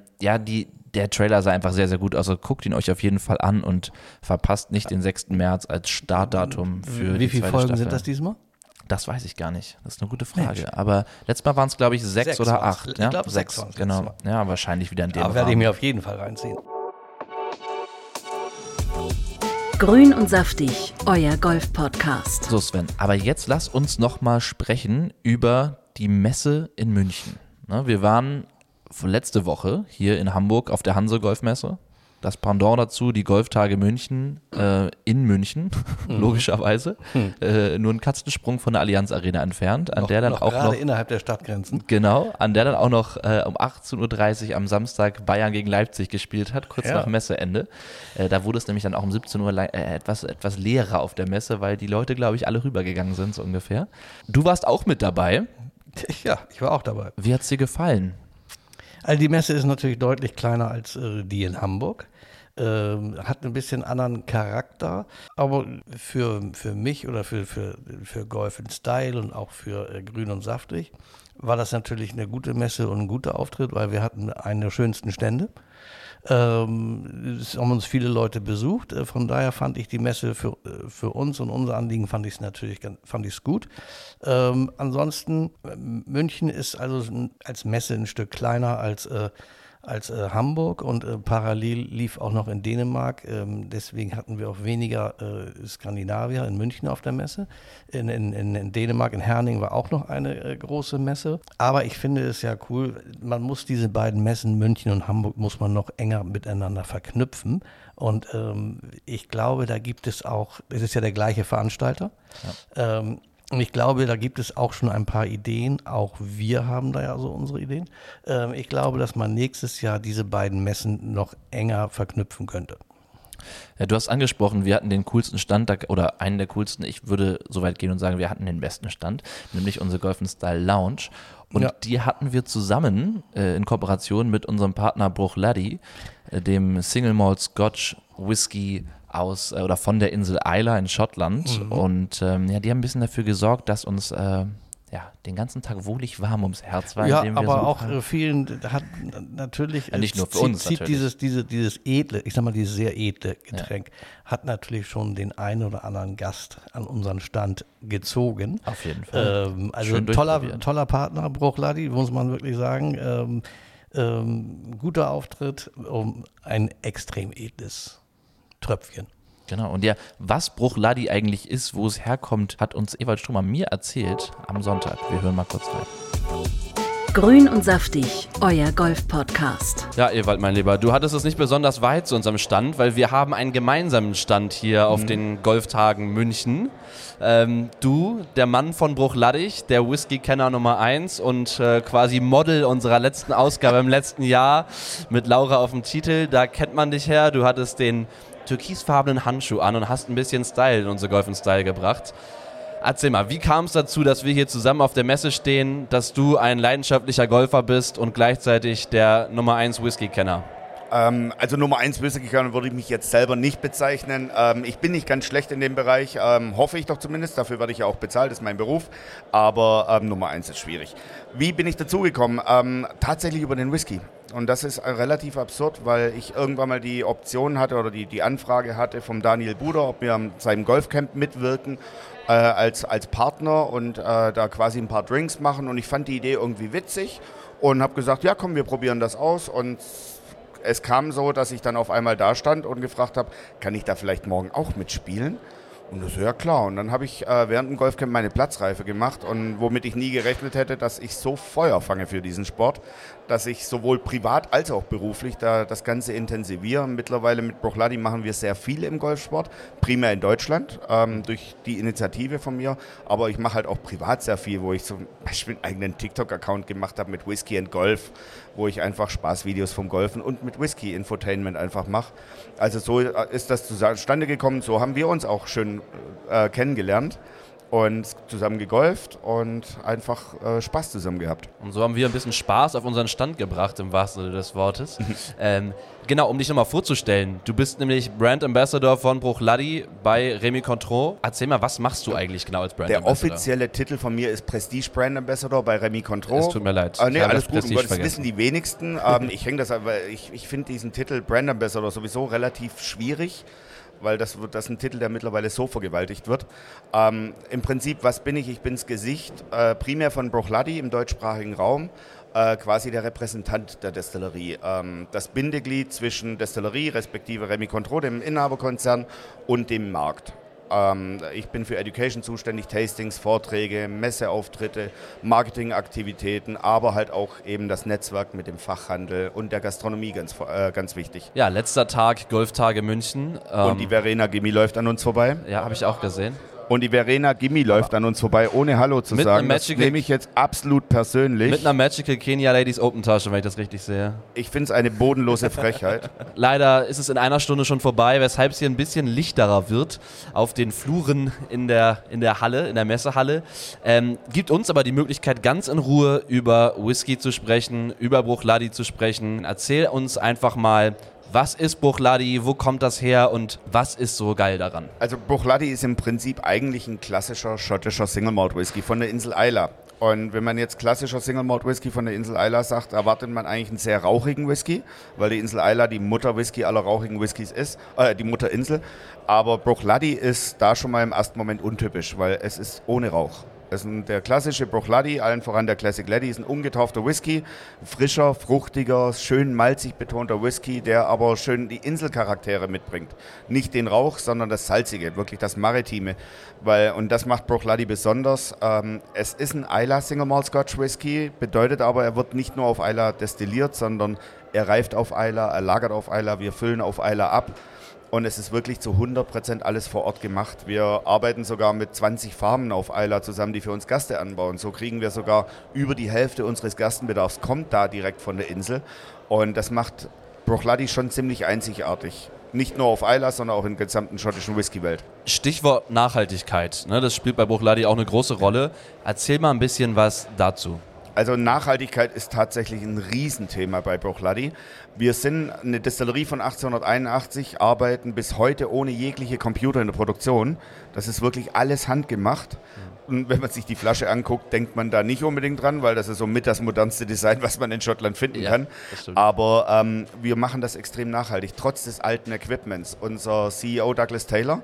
der Trailer sah einfach sehr, sehr gut aus. Also guckt ihn euch auf jeden Fall an und verpasst nicht den 6. März als Startdatum für Wie die 2. viele Folgen Staffel. sind das diesmal? Das weiß ich gar nicht. Das ist eine gute Frage. Mensch. Aber letztes Mal waren es, glaube ich, 6 oder 8. Ich glaube, 6. Genau. Ja, wahrscheinlich wieder in dem Rahmen. Werde ich mir auf jeden Fall reinziehen. Grün und saftig, euer Golf-Podcast. So, Sven, aber jetzt lass uns noch mal sprechen über die Messe in München. Wir waren letzte Woche hier in Hamburg auf der Hanse-Golfmesse. Das Pendant dazu, die Golftage München, in München, logischerweise. Nur einen Katzensprung von der Allianz Arena entfernt. Gerade innerhalb der Stadtgrenzen. Genau, an der dann auch noch um 18.30 Uhr am Samstag Bayern gegen Leipzig gespielt hat, kurz nach Messeende. Da wurde es nämlich dann auch um 17 Uhr etwas leerer auf der Messe, weil die Leute, glaube ich, alle rübergegangen sind, so ungefähr. Du warst auch mit dabei. Ja, ich war auch dabei. Wie hat es dir gefallen? Also die Messe ist natürlich deutlich kleiner als die in Hamburg. Hat ein bisschen anderen Charakter, aber für mich oder für Golf in Style und auch für Grün und Saftig war das natürlich eine gute Messe und ein guter Auftritt, weil wir hatten einen der schönsten Stände. Es haben uns viele Leute besucht, von daher fand ich die Messe für uns und unser Anliegen fand ich es gut. Ansonsten, München ist also als Messe ein Stück kleiner als Hamburg und parallel lief auch noch in Dänemark. Deswegen hatten wir auch weniger Skandinavier in München auf der Messe. In Dänemark, in Herning war auch noch eine große Messe. Aber ich finde es ja cool, man muss diese beiden Messen, München und Hamburg, muss man noch enger miteinander verknüpfen. Und ich glaube, da gibt es auch, es ist ja der gleiche Veranstalter. Ja. Und ich glaube, da gibt es auch schon ein paar Ideen. Auch wir haben da ja so unsere Ideen. Ich glaube, dass man nächstes Jahr diese beiden Messen noch enger verknüpfen könnte. Ja, du hast angesprochen, wir hatten den coolsten Stand oder einen der coolsten. Ich würde so weit gehen und sagen, wir hatten den besten Stand, nämlich unsere Golf & Style Lounge. Und die hatten wir zusammen in Kooperation mit unserem Partner Bruichladdich, dem Single Malt Scotch Whisky aus oder von der Insel Islay in Schottland. Und die haben ein bisschen dafür gesorgt, dass uns den ganzen Tag wohlig warm ums Herz war. Ja, aber auch vielen hat natürlich, nicht nur für uns zieht natürlich. dieses edle, ich sag mal, dieses sehr edle Getränk, hat natürlich schon den einen oder anderen Gast an unseren Stand gezogen. Auf jeden Fall. Also ein toller Partner, Bruichladdich, muss man wirklich sagen. Guter Auftritt, ein extrem edles Tröpfchen. Genau, und was Bruichladdich eigentlich ist, wo es herkommt, hat uns Ewald Stromer mir erzählt am Sonntag. Wir hören mal kurz rein. Grün und saftig, euer Golf-Podcast. Ja, Ewald, mein Lieber, du hattest es nicht besonders weit zu unserem Stand, weil wir haben einen gemeinsamen Stand hier auf den Golftagen München. Du, der Mann von Bruichladdich, der Whisky-Kenner Nummer 1 und quasi Model unserer letzten Ausgabe im letzten Jahr mit Laura auf dem Titel, da kennt man dich her. Du hattest den türkisfarbenen Handschuh an und hast ein bisschen Style in unsere Golf & Style gebracht. Erzähl mal, wie kam es dazu, dass wir hier zusammen auf der Messe stehen, dass du ein leidenschaftlicher Golfer bist und gleichzeitig der Nummer 1 Whisky-Kenner? Also Nummer 1 Whisky-Kenner würde ich mich jetzt selber nicht bezeichnen. Ich bin nicht ganz schlecht in dem Bereich, hoffe ich doch zumindest. Dafür werde ich ja auch bezahlt, das ist mein Beruf. Aber Nummer 1 ist schwierig. Wie bin ich dazugekommen? Tatsächlich über den Whisky. Und das ist relativ absurd, weil ich irgendwann mal die Option hatte oder die Anfrage hatte vom Daniel Buder, ob wir an seinem Golfcamp mitwirken als Partner und da quasi ein paar Drinks machen. Und ich fand die Idee irgendwie witzig und habe gesagt, ja komm, wir probieren das aus. Und es kam so, dass ich dann auf einmal da stand und gefragt habe, kann ich da vielleicht morgen auch mitspielen? Und das ist ja klar. Und dann habe ich während dem Golfcamp meine Platzreife gemacht und womit ich nie gerechnet hätte, dass ich so Feuer fange für diesen Sport, dass ich sowohl privat als auch beruflich da das Ganze intensiviere. Mittlerweile mit Bruichladdich machen wir sehr viel im Golfsport, primär in Deutschland, durch die Initiative von mir. Aber ich mache halt auch privat sehr viel, wo ich zum Beispiel einen eigenen TikTok-Account gemacht habe mit Whisky and Golf, wo ich einfach Spaßvideos vom Golfen und mit Whisky-Infotainment einfach mache. Also so ist das zustande gekommen, so haben wir uns auch schön kennengelernt und zusammen gegolft und einfach Spaß zusammen gehabt. Und so haben wir ein bisschen Spaß auf unseren Stand gebracht, im wahrsten Sinne des Wortes. Genau, um dich nochmal vorzustellen. Du bist nämlich Brand Ambassador von Bruichladdich bei Rémy Cointreau. Erzähl mal, was machst du eigentlich genau als Brand Ambassador? Der offizielle Titel von mir ist Prestige Brand Ambassador bei Rémy Cointreau. Es tut mir leid. Nee, alles gut, das wissen die wenigsten. Ich hänge das aber, ich finde diesen Titel Brand Ambassador sowieso relativ schwierig, weil das ist ein Titel, der mittlerweile so vergewaltigt wird. Im Prinzip, was bin ich? Ich bin das Gesicht primär von Bruichladdich im deutschsprachigen Raum, quasi der Repräsentant der Destillerie. Das Bindeglied zwischen Destillerie, respektive Rémy Cointreau, dem Inhaberkonzern, und dem Markt. Ich bin für Education zuständig, Tastings, Vorträge, Messeauftritte, Marketingaktivitäten, aber halt auch eben das Netzwerk mit dem Fachhandel und der Gastronomie ganz wichtig. Ja, letzter Tag, Golftage München. Und die Verena Gimmi läuft an uns vorbei. Ja, habe ich auch gesehen. Und die Verena Gimmi läuft an uns vorbei, ohne Hallo zu sagen. Das nehme ich jetzt absolut persönlich. Mit einer Magical Kenya Ladies Open Tasche, wenn ich das richtig sehe. Ich finde es eine bodenlose Frechheit. Leider ist es in einer Stunde schon vorbei, weshalb es hier ein bisschen lichterer wird auf den Fluren in der Halle, in der Messehalle. Gibt uns aber die Möglichkeit, ganz in Ruhe über Whisky zu sprechen, über Bruichladdich zu sprechen. Erzähl uns einfach mal, was ist Bruichladdich, wo kommt das her und was ist so geil daran? Also Bruichladdich ist im Prinzip eigentlich ein klassischer schottischer Single Malt Whisky von der Insel Islay. Und wenn man jetzt klassischer Single Malt Whisky von der Insel Islay sagt, erwartet man eigentlich einen sehr rauchigen Whisky, weil die Insel Islay die Mutter-Whisky aller rauchigen Whiskys ist, die Mutterinsel. Aber Bruichladdich ist da schon mal im ersten Moment untypisch, weil es ist ohne Rauch. Das ist der klassische Bruichladdich, allen voran der Classic Laddie, ist ein ungetaufter Whisky, frischer, fruchtiger, schön malzig betonter Whisky, der aber schön die Inselcharaktere mitbringt. Nicht den Rauch, sondern das Salzige, wirklich das Maritime. Und das macht Bruichladdich besonders. Es ist ein Islay Single Malt Scotch Whisky, bedeutet aber, er wird nicht nur auf Islay destilliert, sondern er reift auf Islay, er lagert auf Islay, wir füllen auf Islay ab. Und es ist wirklich zu 100% alles vor Ort gemacht. Wir arbeiten sogar mit 20 Farmen auf Islay zusammen, die für uns Gerste anbauen. So kriegen wir sogar über die Hälfte unseres Gerstenbedarfs, kommt da direkt von der Insel. Und das macht Bruichladdich schon ziemlich einzigartig. Nicht nur auf Islay, sondern auch in der gesamten schottischen Whisky-Welt. Stichwort Nachhaltigkeit, ne? Das spielt bei Bruichladdich auch eine große Rolle. Erzähl mal ein bisschen was dazu. Also Nachhaltigkeit ist tatsächlich ein Riesenthema bei Bruichladdich. Wir sind eine Destillerie von 1881, arbeiten bis heute ohne jegliche Computer in der Produktion. Das ist wirklich alles handgemacht. Und wenn man sich die Flasche anguckt, denkt man da nicht unbedingt dran, weil das ist so mit das modernste Design, was man in Schottland finden kann. Aber wir machen das extrem nachhaltig, trotz des alten Equipments. Unser CEO Douglas Taylor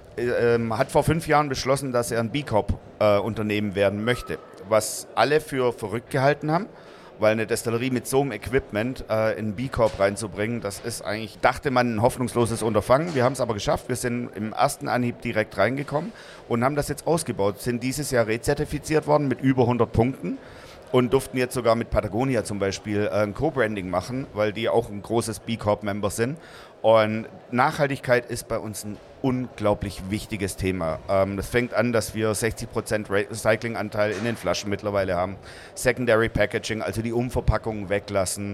hat vor 5 Jahren beschlossen, dass er ein B Corp Unternehmen werden möchte, was alle für verrückt gehalten haben, weil eine Destillerie mit so einem Equipment in B Corp reinzubringen, das ist eigentlich, dachte man, ein hoffnungsloses Unterfangen. Wir haben es aber geschafft, wir sind im ersten Anhieb direkt reingekommen und haben das jetzt ausgebaut, sind dieses Jahr rezertifiziert worden mit über 100 Punkten. Und durften jetzt sogar mit Patagonia zum Beispiel ein Co-Branding machen, weil die auch ein großes B Corp-Member sind. Und Nachhaltigkeit ist bei uns ein unglaublich wichtiges Thema. Das fängt an, dass wir 60% Recyclinganteil in den Flaschen mittlerweile haben. Secondary Packaging, also die Umverpackungen weglassen.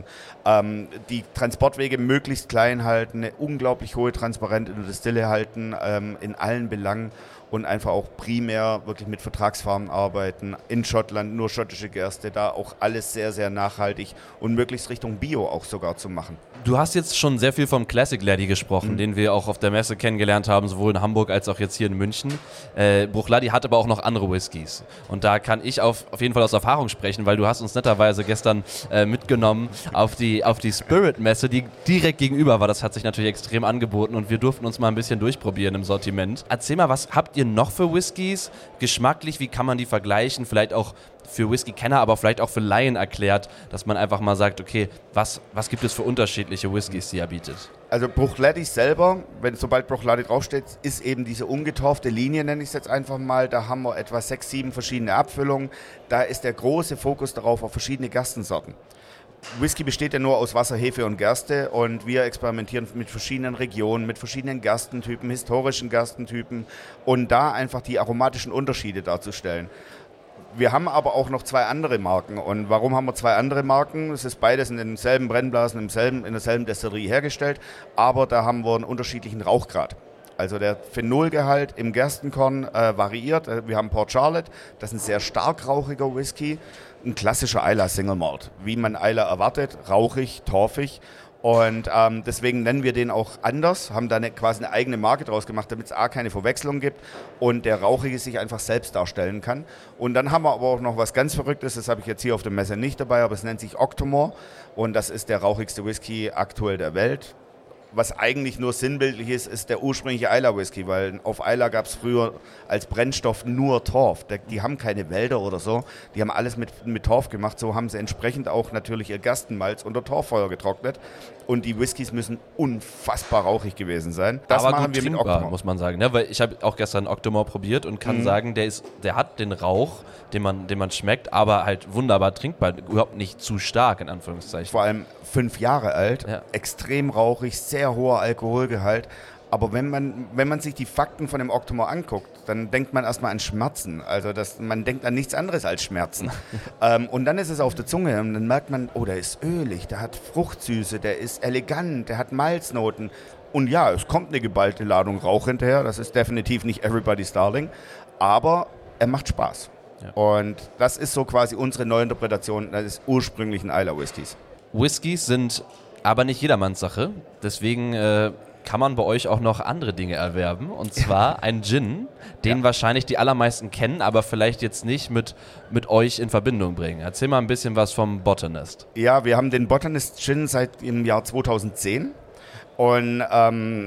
Die Transportwege möglichst klein halten, eine unglaublich hohe Transparenz in der Distille halten, in allen Belangen. Und einfach auch primär wirklich mit Vertragsfarmen arbeiten. In Schottland nur schottische Gerste, da auch alles sehr, sehr nachhaltig und möglichst Richtung Bio auch sogar zu machen. Du hast jetzt schon sehr viel vom Classic Laddie gesprochen, den wir auch auf der Messe kennengelernt haben, sowohl in Hamburg als auch jetzt hier in München. Bruichladdich hat aber auch noch andere Whiskys. Und da kann ich auf jeden Fall aus Erfahrung sprechen, weil du hast uns netterweise gestern mitgenommen auf die Spirit-Messe, die direkt gegenüber war. Das hat sich natürlich extrem angeboten und wir durften uns mal ein bisschen durchprobieren im Sortiment. Erzähl mal, was habt ihr noch für Whiskys? Geschmacklich, wie kann man die vergleichen? Vielleicht auch für Whisky-Kenner, aber vielleicht auch für Laien erklärt, dass man einfach mal sagt, okay, was gibt es für unterschiedliche Whiskys, die er bietet? Also Bruichladdich selber, sobald Bruichladdich draufsteht, ist eben diese ungetorfte Linie, nenne ich es jetzt einfach mal. Da haben wir etwa 6, 7 verschiedene Abfüllungen. Da ist der große Fokus darauf auf verschiedene Gerstensorten. Whisky besteht ja nur aus Wasser, Hefe und Gerste und wir experimentieren mit verschiedenen Regionen, mit verschiedenen Gerstentypen, historischen Gerstentypen und da einfach die aromatischen Unterschiede darzustellen. Wir haben aber auch noch 2 andere Marken. Und warum haben wir 2 andere Marken? Es ist beides in denselben Brennblasen, in derselben Destillerie hergestellt, aber da haben wir einen unterschiedlichen Rauchgrad. Also der Phenolgehalt im Gerstenkorn variiert. Wir haben Port Charlotte, das ist ein sehr stark rauchiger Whisky. Ein klassischer Islay Single Malt, wie man Islay erwartet, rauchig, torfig. Und deswegen nennen wir den auch anders, haben da quasi eine eigene Marke draus gemacht, damit es keine Verwechslung gibt und der Rauchige sich einfach selbst darstellen kann. Und dann haben wir aber auch noch was ganz Verrücktes, das habe ich jetzt hier auf der Messe nicht dabei, aber es nennt sich Octomore und das ist der rauchigste Whisky aktuell der Welt. Was eigentlich nur sinnbildlich ist der ursprüngliche Islay Whisky, weil auf Islay gab es früher als Brennstoff nur Torf. Die haben keine Wälder oder so, die haben alles mit Torf gemacht. So haben sie entsprechend auch natürlich ihr Gerstenmalz unter Torffeuer getrocknet. Und die Whiskys müssen unfassbar rauchig gewesen sein. Das aber machen gut wir mit trinkbar, Octomore. muss man sagen. Ne? Weil ich habe auch gestern Octomore probiert und kann sagen, der hat den Rauch, den man schmeckt, aber halt wunderbar trinkbar. Überhaupt nicht zu stark, in Anführungszeichen. Vor allem 5 Jahre alt, Ja. extrem rauchig, sehr hoher Alkoholgehalt. Aber wenn man sich die Fakten von dem Octomore anguckt, dann denkt man erstmal an Schmerzen. Also man denkt an nichts anderes als Schmerzen. Und dann ist es auf der Zunge und dann merkt man, oh, der ist ölig, der hat Fruchtsüße, der ist elegant, der hat Malznoten. Und ja, es kommt eine geballte Ladung Rauch hinterher. Das ist definitiv nicht everybody's darling. Aber er macht Spaß. Ja. Und das ist so quasi unsere Neuinterpretation des ursprünglichen Islay Whiskys. Whiskys sind aber nicht jedermanns Sache. Deswegen kann man bei euch auch noch andere Dinge erwerben. Und zwar ein Gin, den wahrscheinlich die allermeisten kennen, aber vielleicht jetzt nicht mit euch in Verbindung bringen. Erzähl mal ein bisschen was vom Botanist. Ja, wir haben den Botanist Gin seit dem Jahr 2010. Und wenn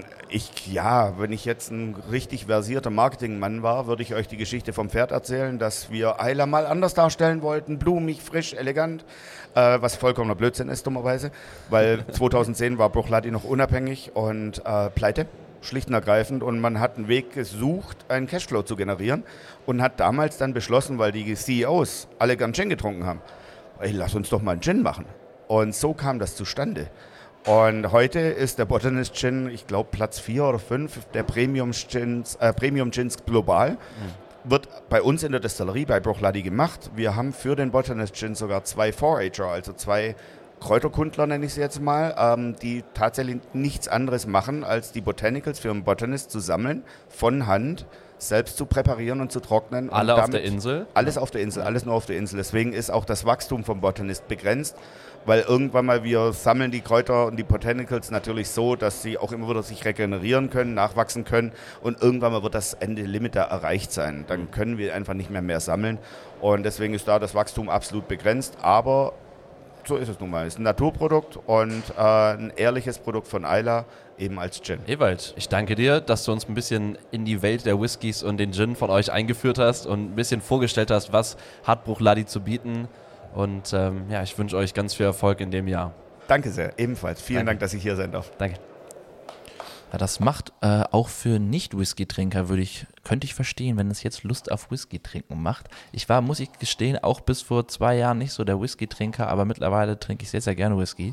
ich jetzt ein richtig versierter Marketingmann war, würde ich euch die Geschichte vom Pferd erzählen, dass wir Islay mal anders darstellen wollten, blumig, frisch, elegant, was vollkommener Blödsinn ist, dummerweise, weil 2010 war Bruichladdich noch unabhängig und pleite, schlicht und ergreifend, und man hat einen Weg gesucht, einen Cashflow zu generieren und hat damals dann beschlossen, weil die CEOs alle gern Gin getrunken haben, ey, lass uns doch mal einen Gin machen. Und so kam das zustande. Und heute ist der Botanist Gin, ich glaube Platz 4 oder 5 der Premium Gins global. Wird bei uns in der Destillerie bei Bruichladdich gemacht. Wir haben für den Botanist Gin sogar 2 Forager, also 2 Kräuterkundler nenne ich sie jetzt mal, die tatsächlich nichts anderes machen, als die Botanicals für einen Botanist zu sammeln, von Hand, selbst zu präparieren und zu trocknen. Alle und auf der Insel? Alles auf der Insel, alles nur auf der Insel. Deswegen ist auch das Wachstum vom Botanist begrenzt, weil irgendwann mal wir sammeln die Kräuter und die Botanicals natürlich so, dass sie auch immer wieder sich regenerieren können, nachwachsen können und irgendwann mal wird das Ende Limit da erreicht sein. Dann können wir einfach nicht mehr sammeln und deswegen ist da das Wachstum absolut begrenzt, aber so ist es nun mal. Es ist ein Naturprodukt und ein ehrliches Produkt von Islay, eben als Gin. Ewald, ich danke dir, dass du uns ein bisschen in die Welt der Whiskys und den Gin von euch eingeführt hast und ein bisschen vorgestellt hast, was hat Bruichladdich zu bieten. Und ich wünsche euch ganz viel Erfolg in dem Jahr. Danke sehr, ebenfalls. Vielen Dank, dass ich hier sein darf. Danke. Ja, das macht auch für Nicht-Whisky-Trinker könnte ich verstehen, wenn es jetzt Lust auf Whisky-Trinken macht. Ich war, muss ich gestehen, auch bis vor 2 Jahren nicht so der Whisky-Trinker, aber mittlerweile trinke ich sehr, sehr gerne Whisky.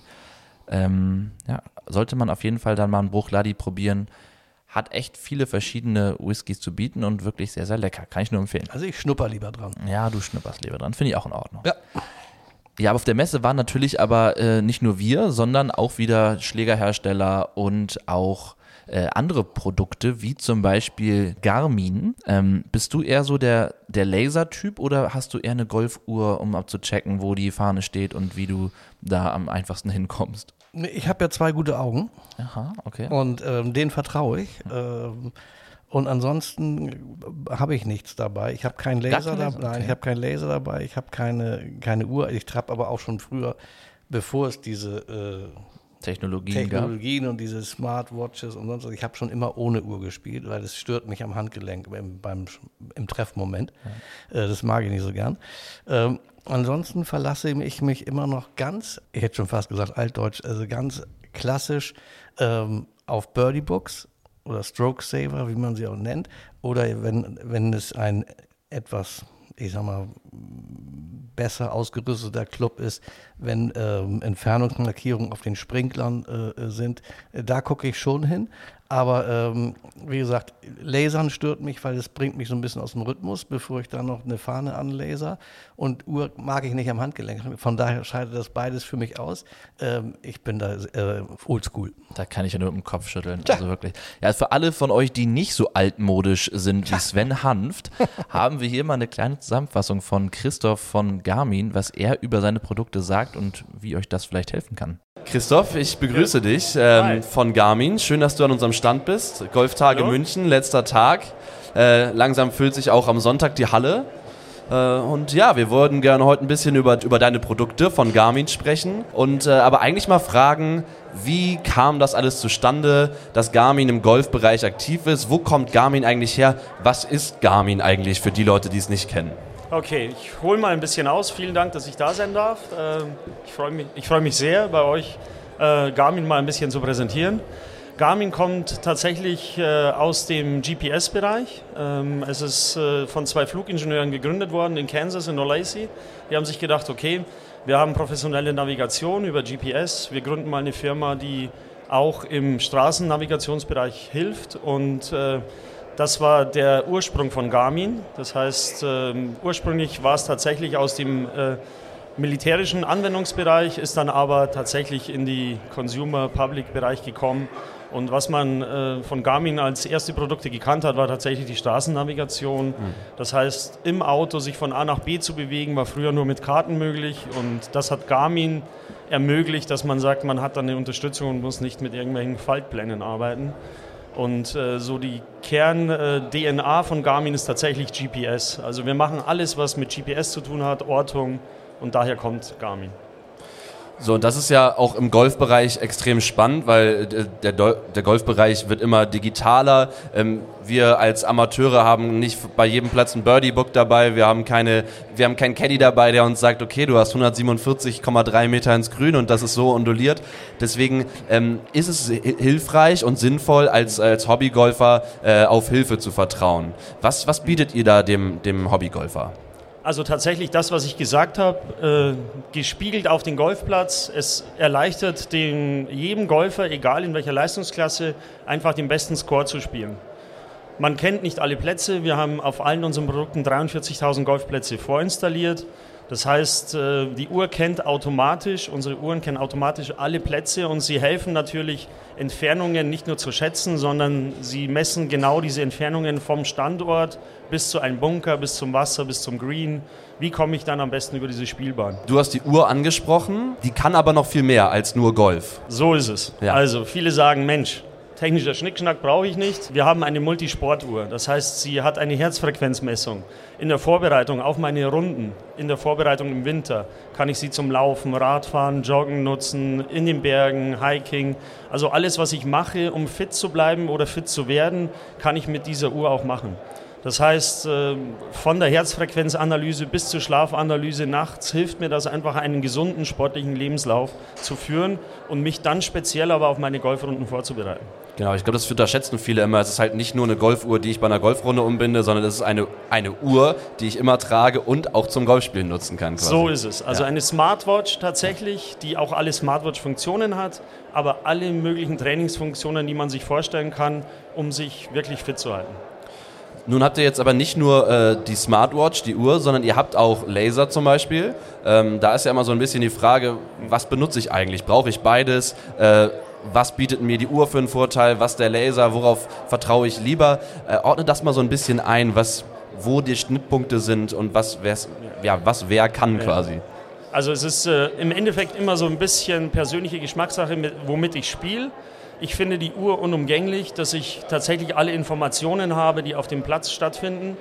Sollte man auf jeden Fall dann mal einen Bruichladdich probieren. Hat echt viele verschiedene Whiskys zu bieten und wirklich sehr, sehr lecker. Kann ich nur empfehlen. Also ich schnupper lieber dran. Ja, du schnupperst lieber dran. Finde ich auch in Ordnung. Ja. Ja, aber auf der Messe waren natürlich aber nicht nur wir, sondern auch wieder Schlägerhersteller und auch andere Produkte, wie zum Beispiel Garmin. Bist du eher so der Laser-Typ oder hast du eher eine Golfuhr, um abzuchecken, wo die Fahne steht und wie du da am einfachsten hinkommst? Ich habe ja 2 gute Augen. Aha, okay. Und denen vertraue ich. Und ansonsten habe ich nichts dabei. Ich habe keinen Laser dabei. Nein, ich habe keinen Laser dabei. Ich habe keine Uhr. Ich habe aber auch schon früher, bevor es diese Technologien und diese Smartwatches und sonst was. Ich habe schon immer ohne Uhr gespielt, weil es stört mich am Handgelenk im Treffmoment. Ja. Das mag ich nicht so gern. Ansonsten verlasse ich mich immer noch ich hätte schon fast gesagt altdeutsch, also ganz klassisch auf Birdie Books oder Stroke Saver, wie man sie auch nennt. Oder wenn es ein etwas, ich sag mal, besser ausgerüsteter Club ist, wenn Entfernungsmarkierungen auf den Sprinklern sind, da gucke ich schon hin. Aber wie gesagt, Lasern stört mich, weil es bringt mich so ein bisschen aus dem Rhythmus, bevor ich da noch eine Fahne anlaser. Und Uhr mag ich nicht am Handgelenk. Von daher scheidet das beides für mich aus. Ich bin da oldschool. Da kann ich ja nur mit dem Kopf schütteln. Also wirklich. Ja, für alle von euch, die nicht so altmodisch sind wie Sven Hanft, haben wir hier mal eine kleine Zusammenfassung von Christoph von Garmin, was er über seine Produkte sagt und wie euch das vielleicht helfen kann. Christoph, ich begrüße dich von Garmin. Schön, dass du an unserem Stand bist. Golftage München, letzter Tag. Langsam füllt sich auch am Sonntag die Halle. Und ja, wir würden gerne heute ein bisschen über deine Produkte von Garmin sprechen. Und aber eigentlich mal fragen, wie kam das alles zustande, dass Garmin im Golfbereich aktiv ist? Wo kommt Garmin eigentlich her? Was ist Garmin eigentlich für die Leute, die es nicht kennen? Okay, ich hole mal ein bisschen aus. Vielen Dank, dass ich da sein darf. Ich freue mich sehr, bei euch Garmin mal ein bisschen zu präsentieren. Garmin kommt tatsächlich aus dem GPS-Bereich. Es ist von 2 Flugingenieuren gegründet worden in Kansas, in Olathe. Die haben sich gedacht, okay, wir haben professionelle Navigation über GPS. Wir gründen mal eine Firma, die auch im Straßennavigationsbereich hilft und das war der Ursprung von Garmin. Das heißt, ursprünglich war es tatsächlich aus dem militärischen Anwendungsbereich, ist dann aber tatsächlich in die Consumer-Public-Bereich gekommen. Und was man von Garmin als erste Produkte gekannt hat, war tatsächlich die Straßennavigation. Das heißt, im Auto sich von A nach B zu bewegen, war früher nur mit Karten möglich. Und das hat Garmin ermöglicht, dass man sagt, man hat dann eine Unterstützung und muss nicht mit irgendwelchen Faltplänen arbeiten. Und so die Kern-DNA von Garmin ist tatsächlich GPS. Also wir machen alles, was mit GPS zu tun hat, Ortung, und daher kommt Garmin. So, und das ist ja auch im Golfbereich extrem spannend, weil der Golfbereich wird immer digitaler. Wir als Amateure haben nicht bei jedem Platz ein Birdie-Book dabei. Wir haben keinen Caddy dabei, der uns sagt, okay, du hast 147,3 Meter ins Grün und das ist so onduliert. Deswegen ist es hilfreich und sinnvoll, als Hobbygolfer auf Hilfe zu vertrauen. Was bietet ihr da dem Hobbygolfer? Also tatsächlich das, was ich gesagt habe, gespiegelt auf den Golfplatz. Es erleichtert jedem Golfer, egal in welcher Leistungsklasse, einfach den besten Score zu spielen. Man kennt nicht alle Plätze. Wir haben auf allen unseren Produkten 43.000 Golfplätze vorinstalliert. Das heißt, die Uhr kennt automatisch, unsere Uhren kennen automatisch alle Plätze und sie helfen natürlich, Entfernungen nicht nur zu schätzen, sondern sie messen genau diese Entfernungen vom Standort bis zu einem Bunker, bis zum Wasser, bis zum Green. Wie komme ich dann am besten über diese Spielbahn? Du hast die Uhr angesprochen, die kann aber noch viel mehr als nur Golf. So ist es. Ja. Also viele sagen, Mensch, technischer Schnickschnack brauche ich nicht. Wir haben eine Multisportuhr. Das heißt, sie hat eine Herzfrequenzmessung. In der Vorbereitung auf meine Runden, in der Vorbereitung im Winter, kann ich sie zum Laufen, Radfahren, Joggen nutzen, in den Bergen, Hiking. Also alles, was ich mache, um fit zu bleiben oder fit zu werden, kann ich mit dieser Uhr auch machen. Das heißt, von der Herzfrequenzanalyse bis zur Schlafanalyse nachts hilft mir das einfach, einen gesunden sportlichen Lebenslauf zu führen und mich dann speziell aber auf meine Golfrunden vorzubereiten. Genau, ich glaube, das unterschätzen viele immer. Es ist halt nicht nur eine Golfuhr, die ich bei einer Golfrunde umbinde, sondern es ist eine Uhr, die ich immer trage und auch zum Golfspielen nutzen kann. Quasi. So ist es. Also eine Smartwatch tatsächlich, die auch alle Smartwatch-Funktionen hat, aber alle möglichen Trainingsfunktionen, die man sich vorstellen kann, um sich wirklich fit zu halten. Nun habt ihr jetzt aber nicht nur die Smartwatch, die Uhr, sondern ihr habt auch Laser zum Beispiel. Da ist ja immer so ein bisschen die Frage, was benutze ich eigentlich? Brauche ich beides? Was bietet mir die Uhr für einen Vorteil? Was der Laser? Worauf vertraue ich lieber? Ordne das mal so ein bisschen ein, wo die Schnittpunkte sind und was wer kann quasi. Also es ist im Endeffekt immer so ein bisschen persönliche Geschmackssache, womit ich spiele. Ich finde die Uhr unumgänglich, dass ich tatsächlich alle Informationen habe, die auf dem Platz stattfinden.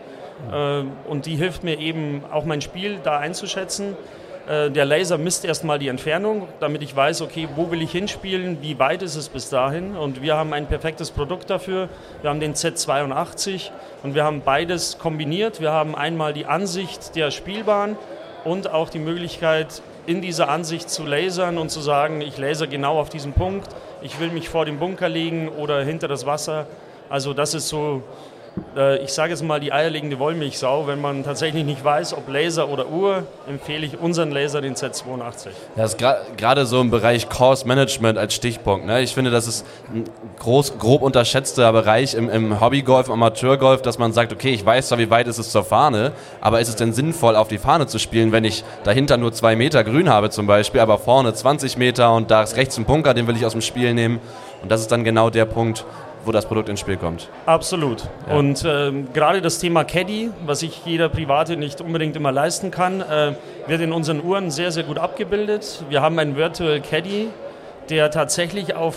Und die hilft mir eben auch mein Spiel da einzuschätzen. Der Laser misst erstmal die Entfernung, damit ich weiß, okay, wo will ich hinspielen, wie weit ist es bis dahin. Und wir haben ein perfektes Produkt dafür. Wir haben den Z82 und wir haben beides kombiniert. Wir haben einmal die Ansicht der Spielbahn und auch die Möglichkeit, in dieser Ansicht zu lasern und zu sagen, ich laser genau auf diesen Punkt, ich will mich vor den Bunker legen oder hinter das Wasser. Also das ist so, ich sage jetzt mal, die eierlegende Wollmilchsau. Wenn man tatsächlich nicht weiß, ob Laser oder Uhr, empfehle ich unseren Laser, den Z82. Das ist gerade so im Bereich Course Management als Stichpunkt. Ne? Ich finde, das ist ein grob unterschätzter Bereich im Hobbygolf, Amateurgolf, dass man sagt, okay, ich weiß zwar, wie weit ist es zur Fahne, aber ist es denn sinnvoll, auf die Fahne zu spielen, wenn ich dahinter nur 2 Meter Grün habe zum Beispiel, aber vorne 20 Meter und da ist rechts ein Bunker, den will ich aus dem Spiel nehmen. Und das ist dann genau der Punkt, wo das Produkt ins Spiel kommt. Absolut. Ja. Und gerade das Thema Caddy, was sich jeder Private nicht unbedingt immer leisten kann, wird in unseren Uhren sehr, sehr gut abgebildet. Wir haben einen Virtual Caddy, der tatsächlich auf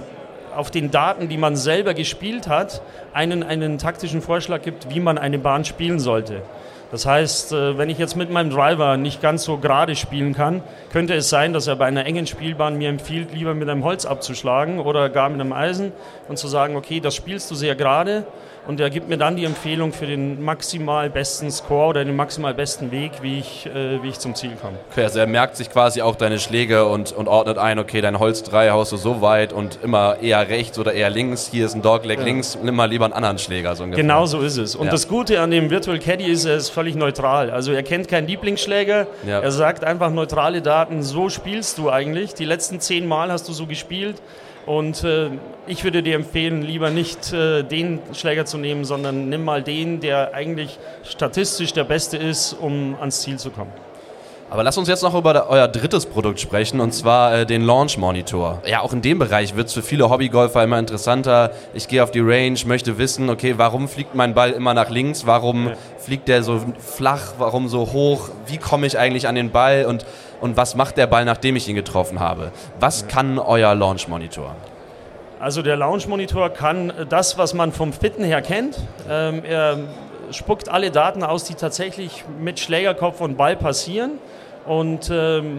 den Daten, die man selber gespielt hat, einen taktischen Vorschlag gibt, wie man eine Bahn spielen sollte. Das heißt, wenn ich jetzt mit meinem Driver nicht ganz so gerade spielen kann, könnte es sein, dass er bei einer engen Spielbahn mir empfiehlt, lieber mit einem Holz abzuschlagen oder gar mit einem Eisen und zu sagen, okay, das spielst du sehr gerade. Und er gibt mir dann die Empfehlung für den maximal besten Score oder den maximal besten Weg, wie ich zum Ziel komme. Okay, also er merkt sich quasi auch deine Schläge und ordnet ein, okay, dein Holz 3 haust du so weit und immer eher rechts oder eher links, hier ist ein Dogleg links, nimm mal lieber einen anderen Schläger. So ungefähr. Genau so ist es. Und das Gute an dem Virtual Caddy ist, er ist völlig neutral. Also er kennt keinen Lieblingsschläger, er sagt einfach neutrale Daten, so spielst du eigentlich. Die letzten 10 Mal hast du so gespielt. Und ich würde dir empfehlen, lieber nicht den Schläger zu nehmen, sondern nimm mal den, der eigentlich statistisch der beste ist, um ans Ziel zu kommen. Aber lass uns jetzt noch über euer drittes Produkt sprechen, und zwar den Launch Monitor. Ja, auch in dem Bereich wird es für viele Hobbygolfer immer interessanter. Ich gehe auf die Range, möchte wissen, okay, warum fliegt mein Ball immer nach links? Warum fliegt der so flach? Warum so hoch? Wie komme ich eigentlich an den Ball? Und was macht der Ball, nachdem ich ihn getroffen habe? Was kann euer Launch Monitor? Also der Launch Monitor kann das, was man vom Fitten her kennt. Er spuckt alle Daten aus, die tatsächlich mit Schlägerkopf und Ball passieren. Und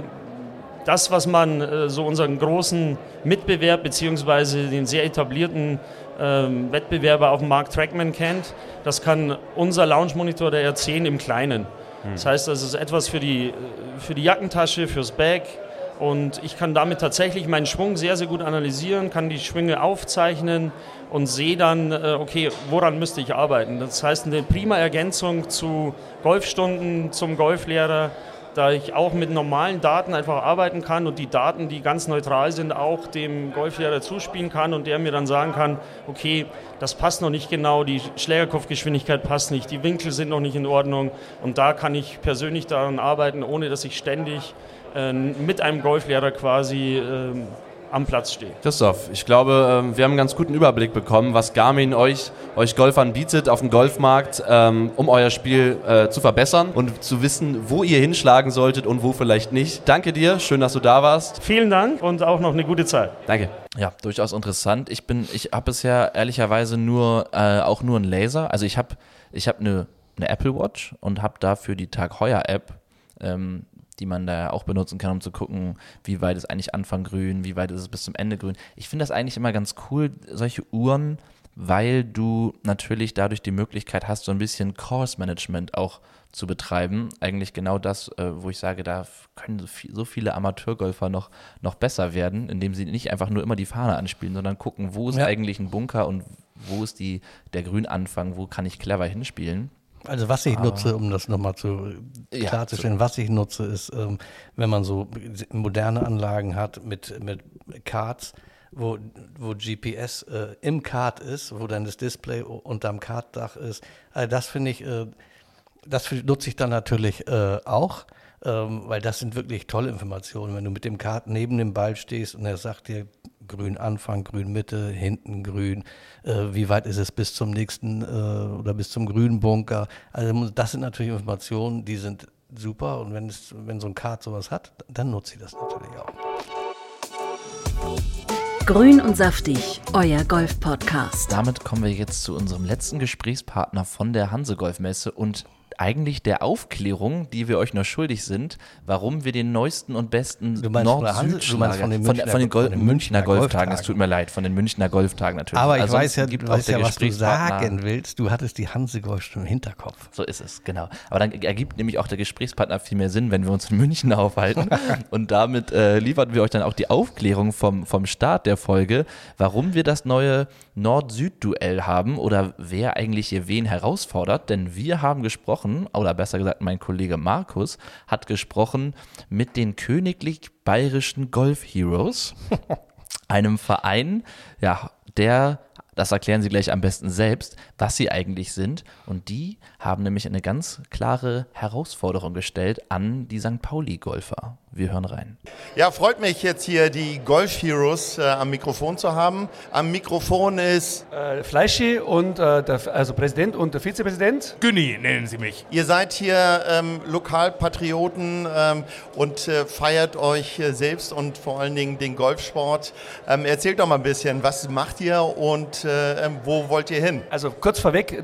das, was man so unseren großen Mitbewerb bzw. den sehr etablierten Wettbewerber auf dem Markt Trackman kennt, das kann unser Launch Monitor der R10 im Kleinen. Das heißt, das ist etwas für die Jackentasche, fürs Bag, Und ich kann damit tatsächlich meinen Schwung sehr, sehr gut analysieren, kann die Schwünge aufzeichnen und sehe dann, okay, woran müsste ich arbeiten. Das heißt, eine prima Ergänzung zu Golfstunden, zum Golflehrer, da ich auch mit normalen Daten einfach arbeiten kann und die Daten, die ganz neutral sind, auch dem Golflehrer zuspielen kann und der mir dann sagen kann, okay, das passt noch nicht genau, die Schlägerkopfgeschwindigkeit passt nicht, die Winkel sind noch nicht in Ordnung und da kann ich persönlich daran arbeiten, ohne dass ich ständig mit einem Golflehrer quasi am Platz stehe. Christoph, ich glaube, wir haben einen ganz guten Überblick bekommen, was Garmin euch Golfern bietet auf dem Golfmarkt, um euer Spiel zu verbessern und zu wissen, wo ihr hinschlagen solltet und wo vielleicht nicht. Danke dir, schön, dass du da warst. Vielen Dank und auch noch eine gute Zeit. Danke. Ja, durchaus interessant. Ich habe bisher ehrlicherweise auch nur einen Laser. Also ich hab eine Apple Watch und habe dafür die Tag Heuer App, die man da auch benutzen kann, um zu gucken, wie weit ist eigentlich Anfang grün, wie weit ist es bis zum Ende grün. Ich finde das eigentlich immer ganz cool, solche Uhren, weil du natürlich dadurch die Möglichkeit hast, so ein bisschen Course-Management auch zu betreiben. Eigentlich genau das, wo ich sage, da können so viele Amateurgolfer noch besser werden, indem sie nicht einfach nur immer die Fahne anspielen, sondern gucken, wo ist eigentlich ein Bunker und wo ist der Grünanfang, wo kann ich clever hinspielen. Also was ich nutze, um das nochmal klarzustellen, was ich nutze, ist, wenn man so moderne Anlagen hat mit Cards, wo GPS im Card ist, wo dann das Display unterm Carddach ist. Also das finde ich, das nutze ich dann natürlich auch, weil das sind wirklich tolle Informationen. Wenn du mit dem Card neben dem Ball stehst und er sagt dir, grün Anfang, grün Mitte, hinten grün, wie weit ist es bis zum nächsten oder bis zum grünen Bunker. Also das sind natürlich Informationen, die sind super und wenn so ein Kart sowas hat, dann nutze ich das natürlich auch. Grün und saftig, euer Golf-Podcast. Damit kommen wir jetzt zu unserem letzten Gesprächspartner von der Hanse-Golf-Messe und eigentlich der Aufklärung, die wir euch noch schuldig sind, warum wir den neuesten und besten Nord-Süd-Schlager von den Münchner Golftagen, es tut mir leid, von den Münchner Golftagen natürlich. Aber ich weiß ja, was du sagen willst, du hattest die Hanse-Golf schon im Hinterkopf. So ist es, genau. Aber dann ergibt nämlich auch der Gesprächspartner viel mehr Sinn, wenn wir uns in München aufhalten und damit liefern wir euch dann auch die Aufklärung vom Start der Folge, warum wir das neue Nord-Süd-Duell haben oder wer eigentlich hier wen herausfordert, denn wir haben gesprochen, oder besser gesagt mein Kollege Markus hat gesprochen mit den Königlich Bayerischen Golf Heroes, einem Verein, ja, das erklären sie gleich am besten selbst, was sie eigentlich sind. Und die haben nämlich eine ganz klare Herausforderung gestellt an die St. Pauli-Golfer. Wir hören rein. Ja, freut mich jetzt hier die Golf Heroes am Mikrofon zu haben. Am Mikrofon ist Fleischi und also Präsident und der Vizepräsident. Günni nennen Sie mich. Ihr seid hier Lokalpatrioten und feiert euch selbst und vor allen Dingen den Golfsport. Erzählt doch mal ein bisschen, was macht ihr und wo wollt ihr hin? Also kurz vorweg,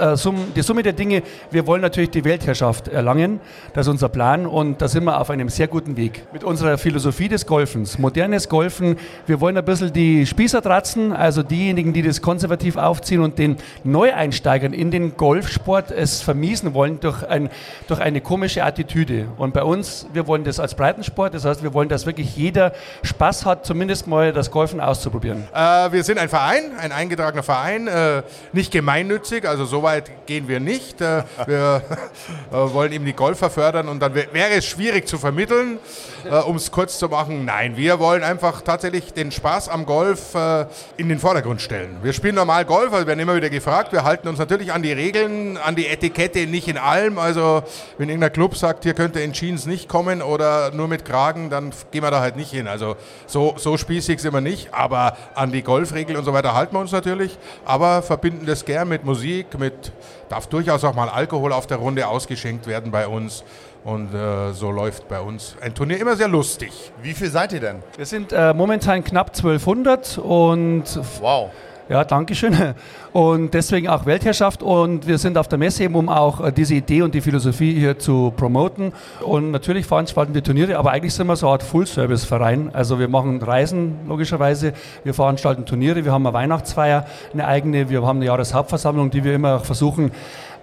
die Summe der Dinge, wir wollen natürlich die Weltherrschaft erlangen. Das ist unser Plan und da sind wir auf einem sehr guten Weg. Mit unserer Philosophie des Golfens, modernes Golfen, wir wollen ein bisschen die Spießer tratzen, also diejenigen, die das konservativ aufziehen und den Neueinsteigern in den Golfsport es vermiesen wollen durch eine komische Attitüde. Und bei uns, wir wollen das als Breitensport, das heißt, wir wollen, dass wirklich jeder Spaß hat, zumindest mal das Golfen auszuprobieren. Wir sind ein Verein, ein eingetragener Verein, nicht gemeinnützig, also so weit gehen wir nicht. Wir wollen eben die Golfer fördern und dann wäre es schwierig zu vermitteln, um es kurz zu machen. Nein, wir wollen einfach tatsächlich den Spaß am Golf in den Vordergrund stellen. Wir spielen normal Golf, also wir werden immer wieder gefragt, wir halten uns natürlich an die Regeln, an die Etikette, nicht in allem. Also wenn irgendein Club sagt, hier könnte in Jeans nicht kommen oder nur mit Kragen, dann gehen wir da halt nicht hin. Also so spießig sind wir nicht, aber an die Golfregeln und so weiter halten wir uns natürlich, aber verbinden das gern mit Musik, darf durchaus auch mal Alkohol auf der Runde ausgeschenkt werden bei uns. Und so läuft bei uns ein Turnier immer sehr lustig. Wie viel seid ihr denn? Wir sind momentan knapp 1200 und... Wow. Ja, danke schön. Und deswegen auch Weltherrschaft und wir sind auf der Messe eben, um auch diese Idee und die Philosophie hier zu promoten. Und natürlich veranstalten wir Turniere, aber eigentlich sind wir so eine Art Full-Service-Verein. Also wir machen Reisen, logischerweise, wir veranstalten Turniere, wir haben eine Weihnachtsfeier, eine eigene, wir haben eine Jahreshauptversammlung, die wir immer versuchen,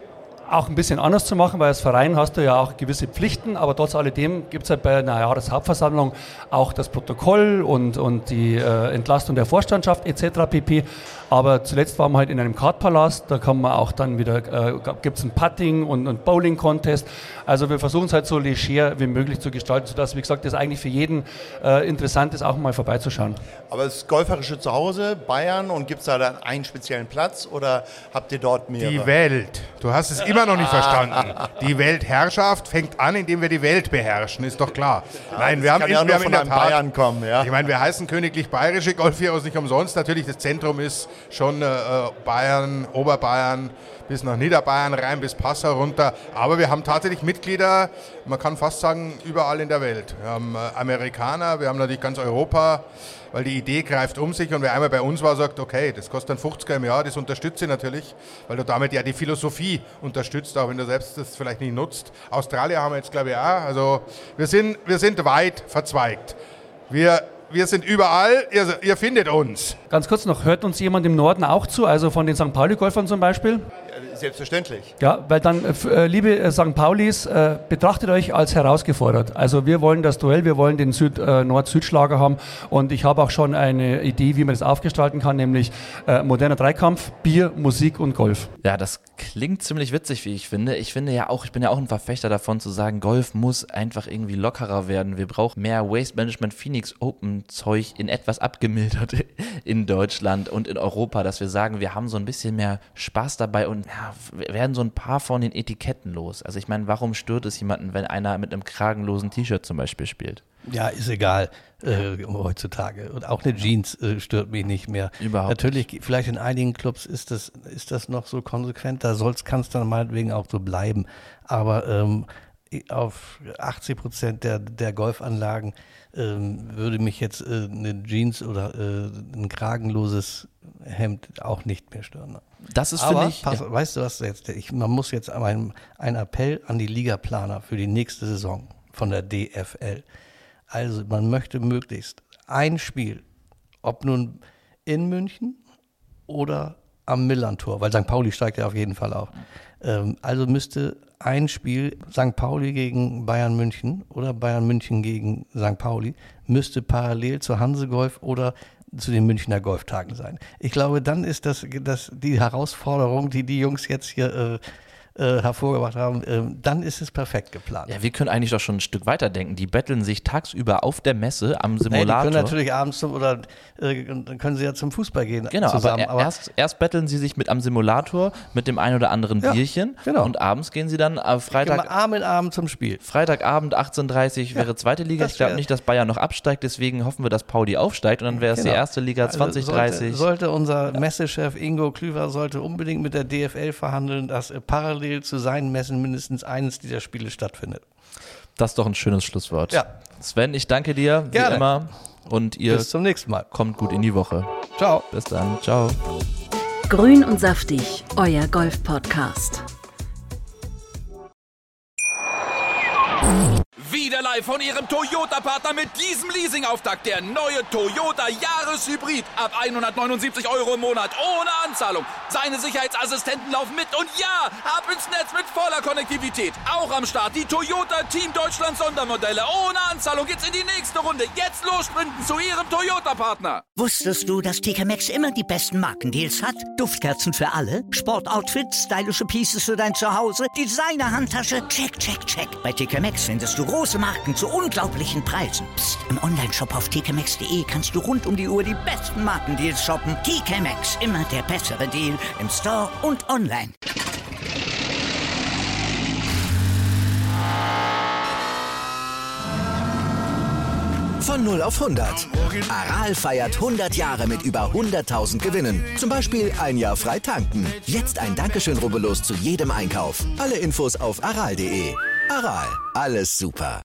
auch ein bisschen anders zu machen, weil als Verein hast du ja auch gewisse Pflichten, aber trotz alledem gibt es halt bei einer Jahreshauptversammlung auch das Protokoll und die Entlastung der Vorstandschaft etc. pp. Aber zuletzt waren wir halt in einem Kartpalast, da kann man auch dann wieder, gibt es ein Putting und Bowling-Contest. Also wir versuchen es halt so leger wie möglich zu gestalten, sodass, wie gesagt, das eigentlich für jeden interessant ist, auch mal vorbeizuschauen. Aber das golferische Zuhause, Bayern, und gibt es da dann einen speziellen Platz oder habt ihr dort mehrere? Die Welt. Du hast es immer noch nicht verstanden. Die Weltherrschaft fängt an, indem wir die Welt beherrschen, ist doch klar. Ja, nein, wir haben in der Tat, Bayern kommen, ja. Ich meine, wir heißen Königlich Bayerische Golfheroes nicht umsonst. Natürlich, das Zentrum ist schon Bayern, Oberbayern, bis nach Niederbayern rein, bis Passau runter. Aber wir haben tatsächlich Mitglieder, man kann fast sagen, überall in der Welt. Wir haben Amerikaner, wir haben natürlich ganz Europa, weil die Idee greift um sich und wer einmal bei uns war, sagt, okay, das kostet dann 50er im Jahr, das unterstütze ich natürlich, weil du damit ja die Philosophie unterstützt, auch wenn du selbst das vielleicht nicht nutzt. Australier haben wir jetzt, glaube ich, auch. Also wir sind weit verzweigt. Wir sind überall, ihr findet uns. Ganz kurz noch, hört uns jemand im Norden auch zu, also von den St. Pauli-Golfern zum Beispiel? Selbstverständlich. Ja, weil dann, liebe St. Paulis, betrachtet euch als herausgefordert. Also wir wollen das Duell, wir wollen den Nord-Süd-Schlager haben und ich habe auch schon eine Idee, wie man das aufgestalten kann, nämlich moderner Dreikampf, Bier, Musik und Golf. Ja, das klingt ziemlich witzig, wie ich finde. Ich bin ja auch ein Verfechter davon zu sagen, Golf muss einfach irgendwie lockerer werden. Wir brauchen mehr Waste Management Phoenix Open Zeug in etwas abgemildert in Deutschland und in Europa, dass wir sagen, wir haben so ein bisschen mehr Spaß dabei und werden so ein paar von den Etiketten los. Also ich meine, warum stört es jemanden, wenn einer mit einem kragenlosen T-Shirt zum Beispiel spielt? Ja, ist egal heutzutage. Und auch eine Jeans stört mich nicht mehr. Überhaupt. Natürlich, vielleicht in einigen Clubs ist das noch so konsequent, da kann es dann meinetwegen auch so bleiben. Aber auf 80% der Golfanlagen würde mich jetzt eine Jeans oder ein kragenloses Hemd auch nicht mehr stören. Das ist, finde ich... Weißt du was jetzt? Man muss jetzt einen Appell an die Ligaplaner für die nächste Saison von der DFL. Also man möchte möglichst ein Spiel, ob nun in München oder am Millerntor, weil St. Pauli steigt ja auf jeden Fall auf. Also müsste ein Spiel St. Pauli gegen Bayern München oder Bayern München gegen St. Pauli müsste parallel zur Hansegolf oder zu den Münchner Golftagen sein. Ich glaube, dann ist das die Herausforderung, die die Jungs jetzt hier hervorgebracht haben, dann ist es perfekt geplant. Ja, wir können eigentlich doch schon ein Stück weiter denken. Die betteln sich tagsüber auf der Messe am Simulator. Die können natürlich abends dann können sie ja zum Fußball gehen. Genau, zusammen. aber erst betteln sie sich am Simulator mit dem ein oder anderen Bierchen und abends gehen sie dann Freitag Arm in Arm zum Spiel. Freitagabend 18:30 Uhr wäre zweite Liga. Ich glaube nicht, dass Bayern noch absteigt, deswegen hoffen wir, dass Pauli aufsteigt und dann wäre es die erste Liga 2030. Sollte unser Messechef Ingo Klüver unbedingt mit der DFL verhandeln, dass parallel zu seinen Messen mindestens eines dieser Spiele stattfindet. Das ist doch ein schönes Schlusswort. Ja. Sven, ich danke dir, wie immer. Und ihr bis zum nächsten Mal. Kommt gut in die Woche. Ciao. Bis dann. Ciao. Grün und saftig, euer Golf-Podcast. Wieder live von Ihrem Toyota-Partner mit diesem Leasing-Auftakt. Der neue Toyota Jahreshybrid. Ab 179 € im Monat. Ohne Anzahlung. Seine Sicherheitsassistenten laufen mit. Und ja, ab ins Netz mit voller Konnektivität. Auch am Start die Toyota Team Deutschland Sondermodelle. Ohne Anzahlung geht's in die nächste Runde. Jetzt los sprinten zu Ihrem Toyota-Partner. Wusstest du, dass TK Maxx immer die besten Markendeals hat? Duftkerzen für alle, Sportoutfits, stylische Pieces für dein Zuhause, Designer-Handtasche, check, check, check. Bei TK Maxx findest du große Marken zu unglaublichen Preisen. Psst. Im Onlineshop auf tkmaxx.de kannst du rund um die Uhr die besten Markendeals shoppen. TK Maxx, immer der bessere Deal im Store und online. Von 0 auf 100. Aral feiert 100 Jahre mit über 100.000 Gewinnen. Zum Beispiel ein Jahr frei tanken. Jetzt ein Dankeschön, rubbellos zu jedem Einkauf. Alle Infos auf aral.de. Aral, alles super.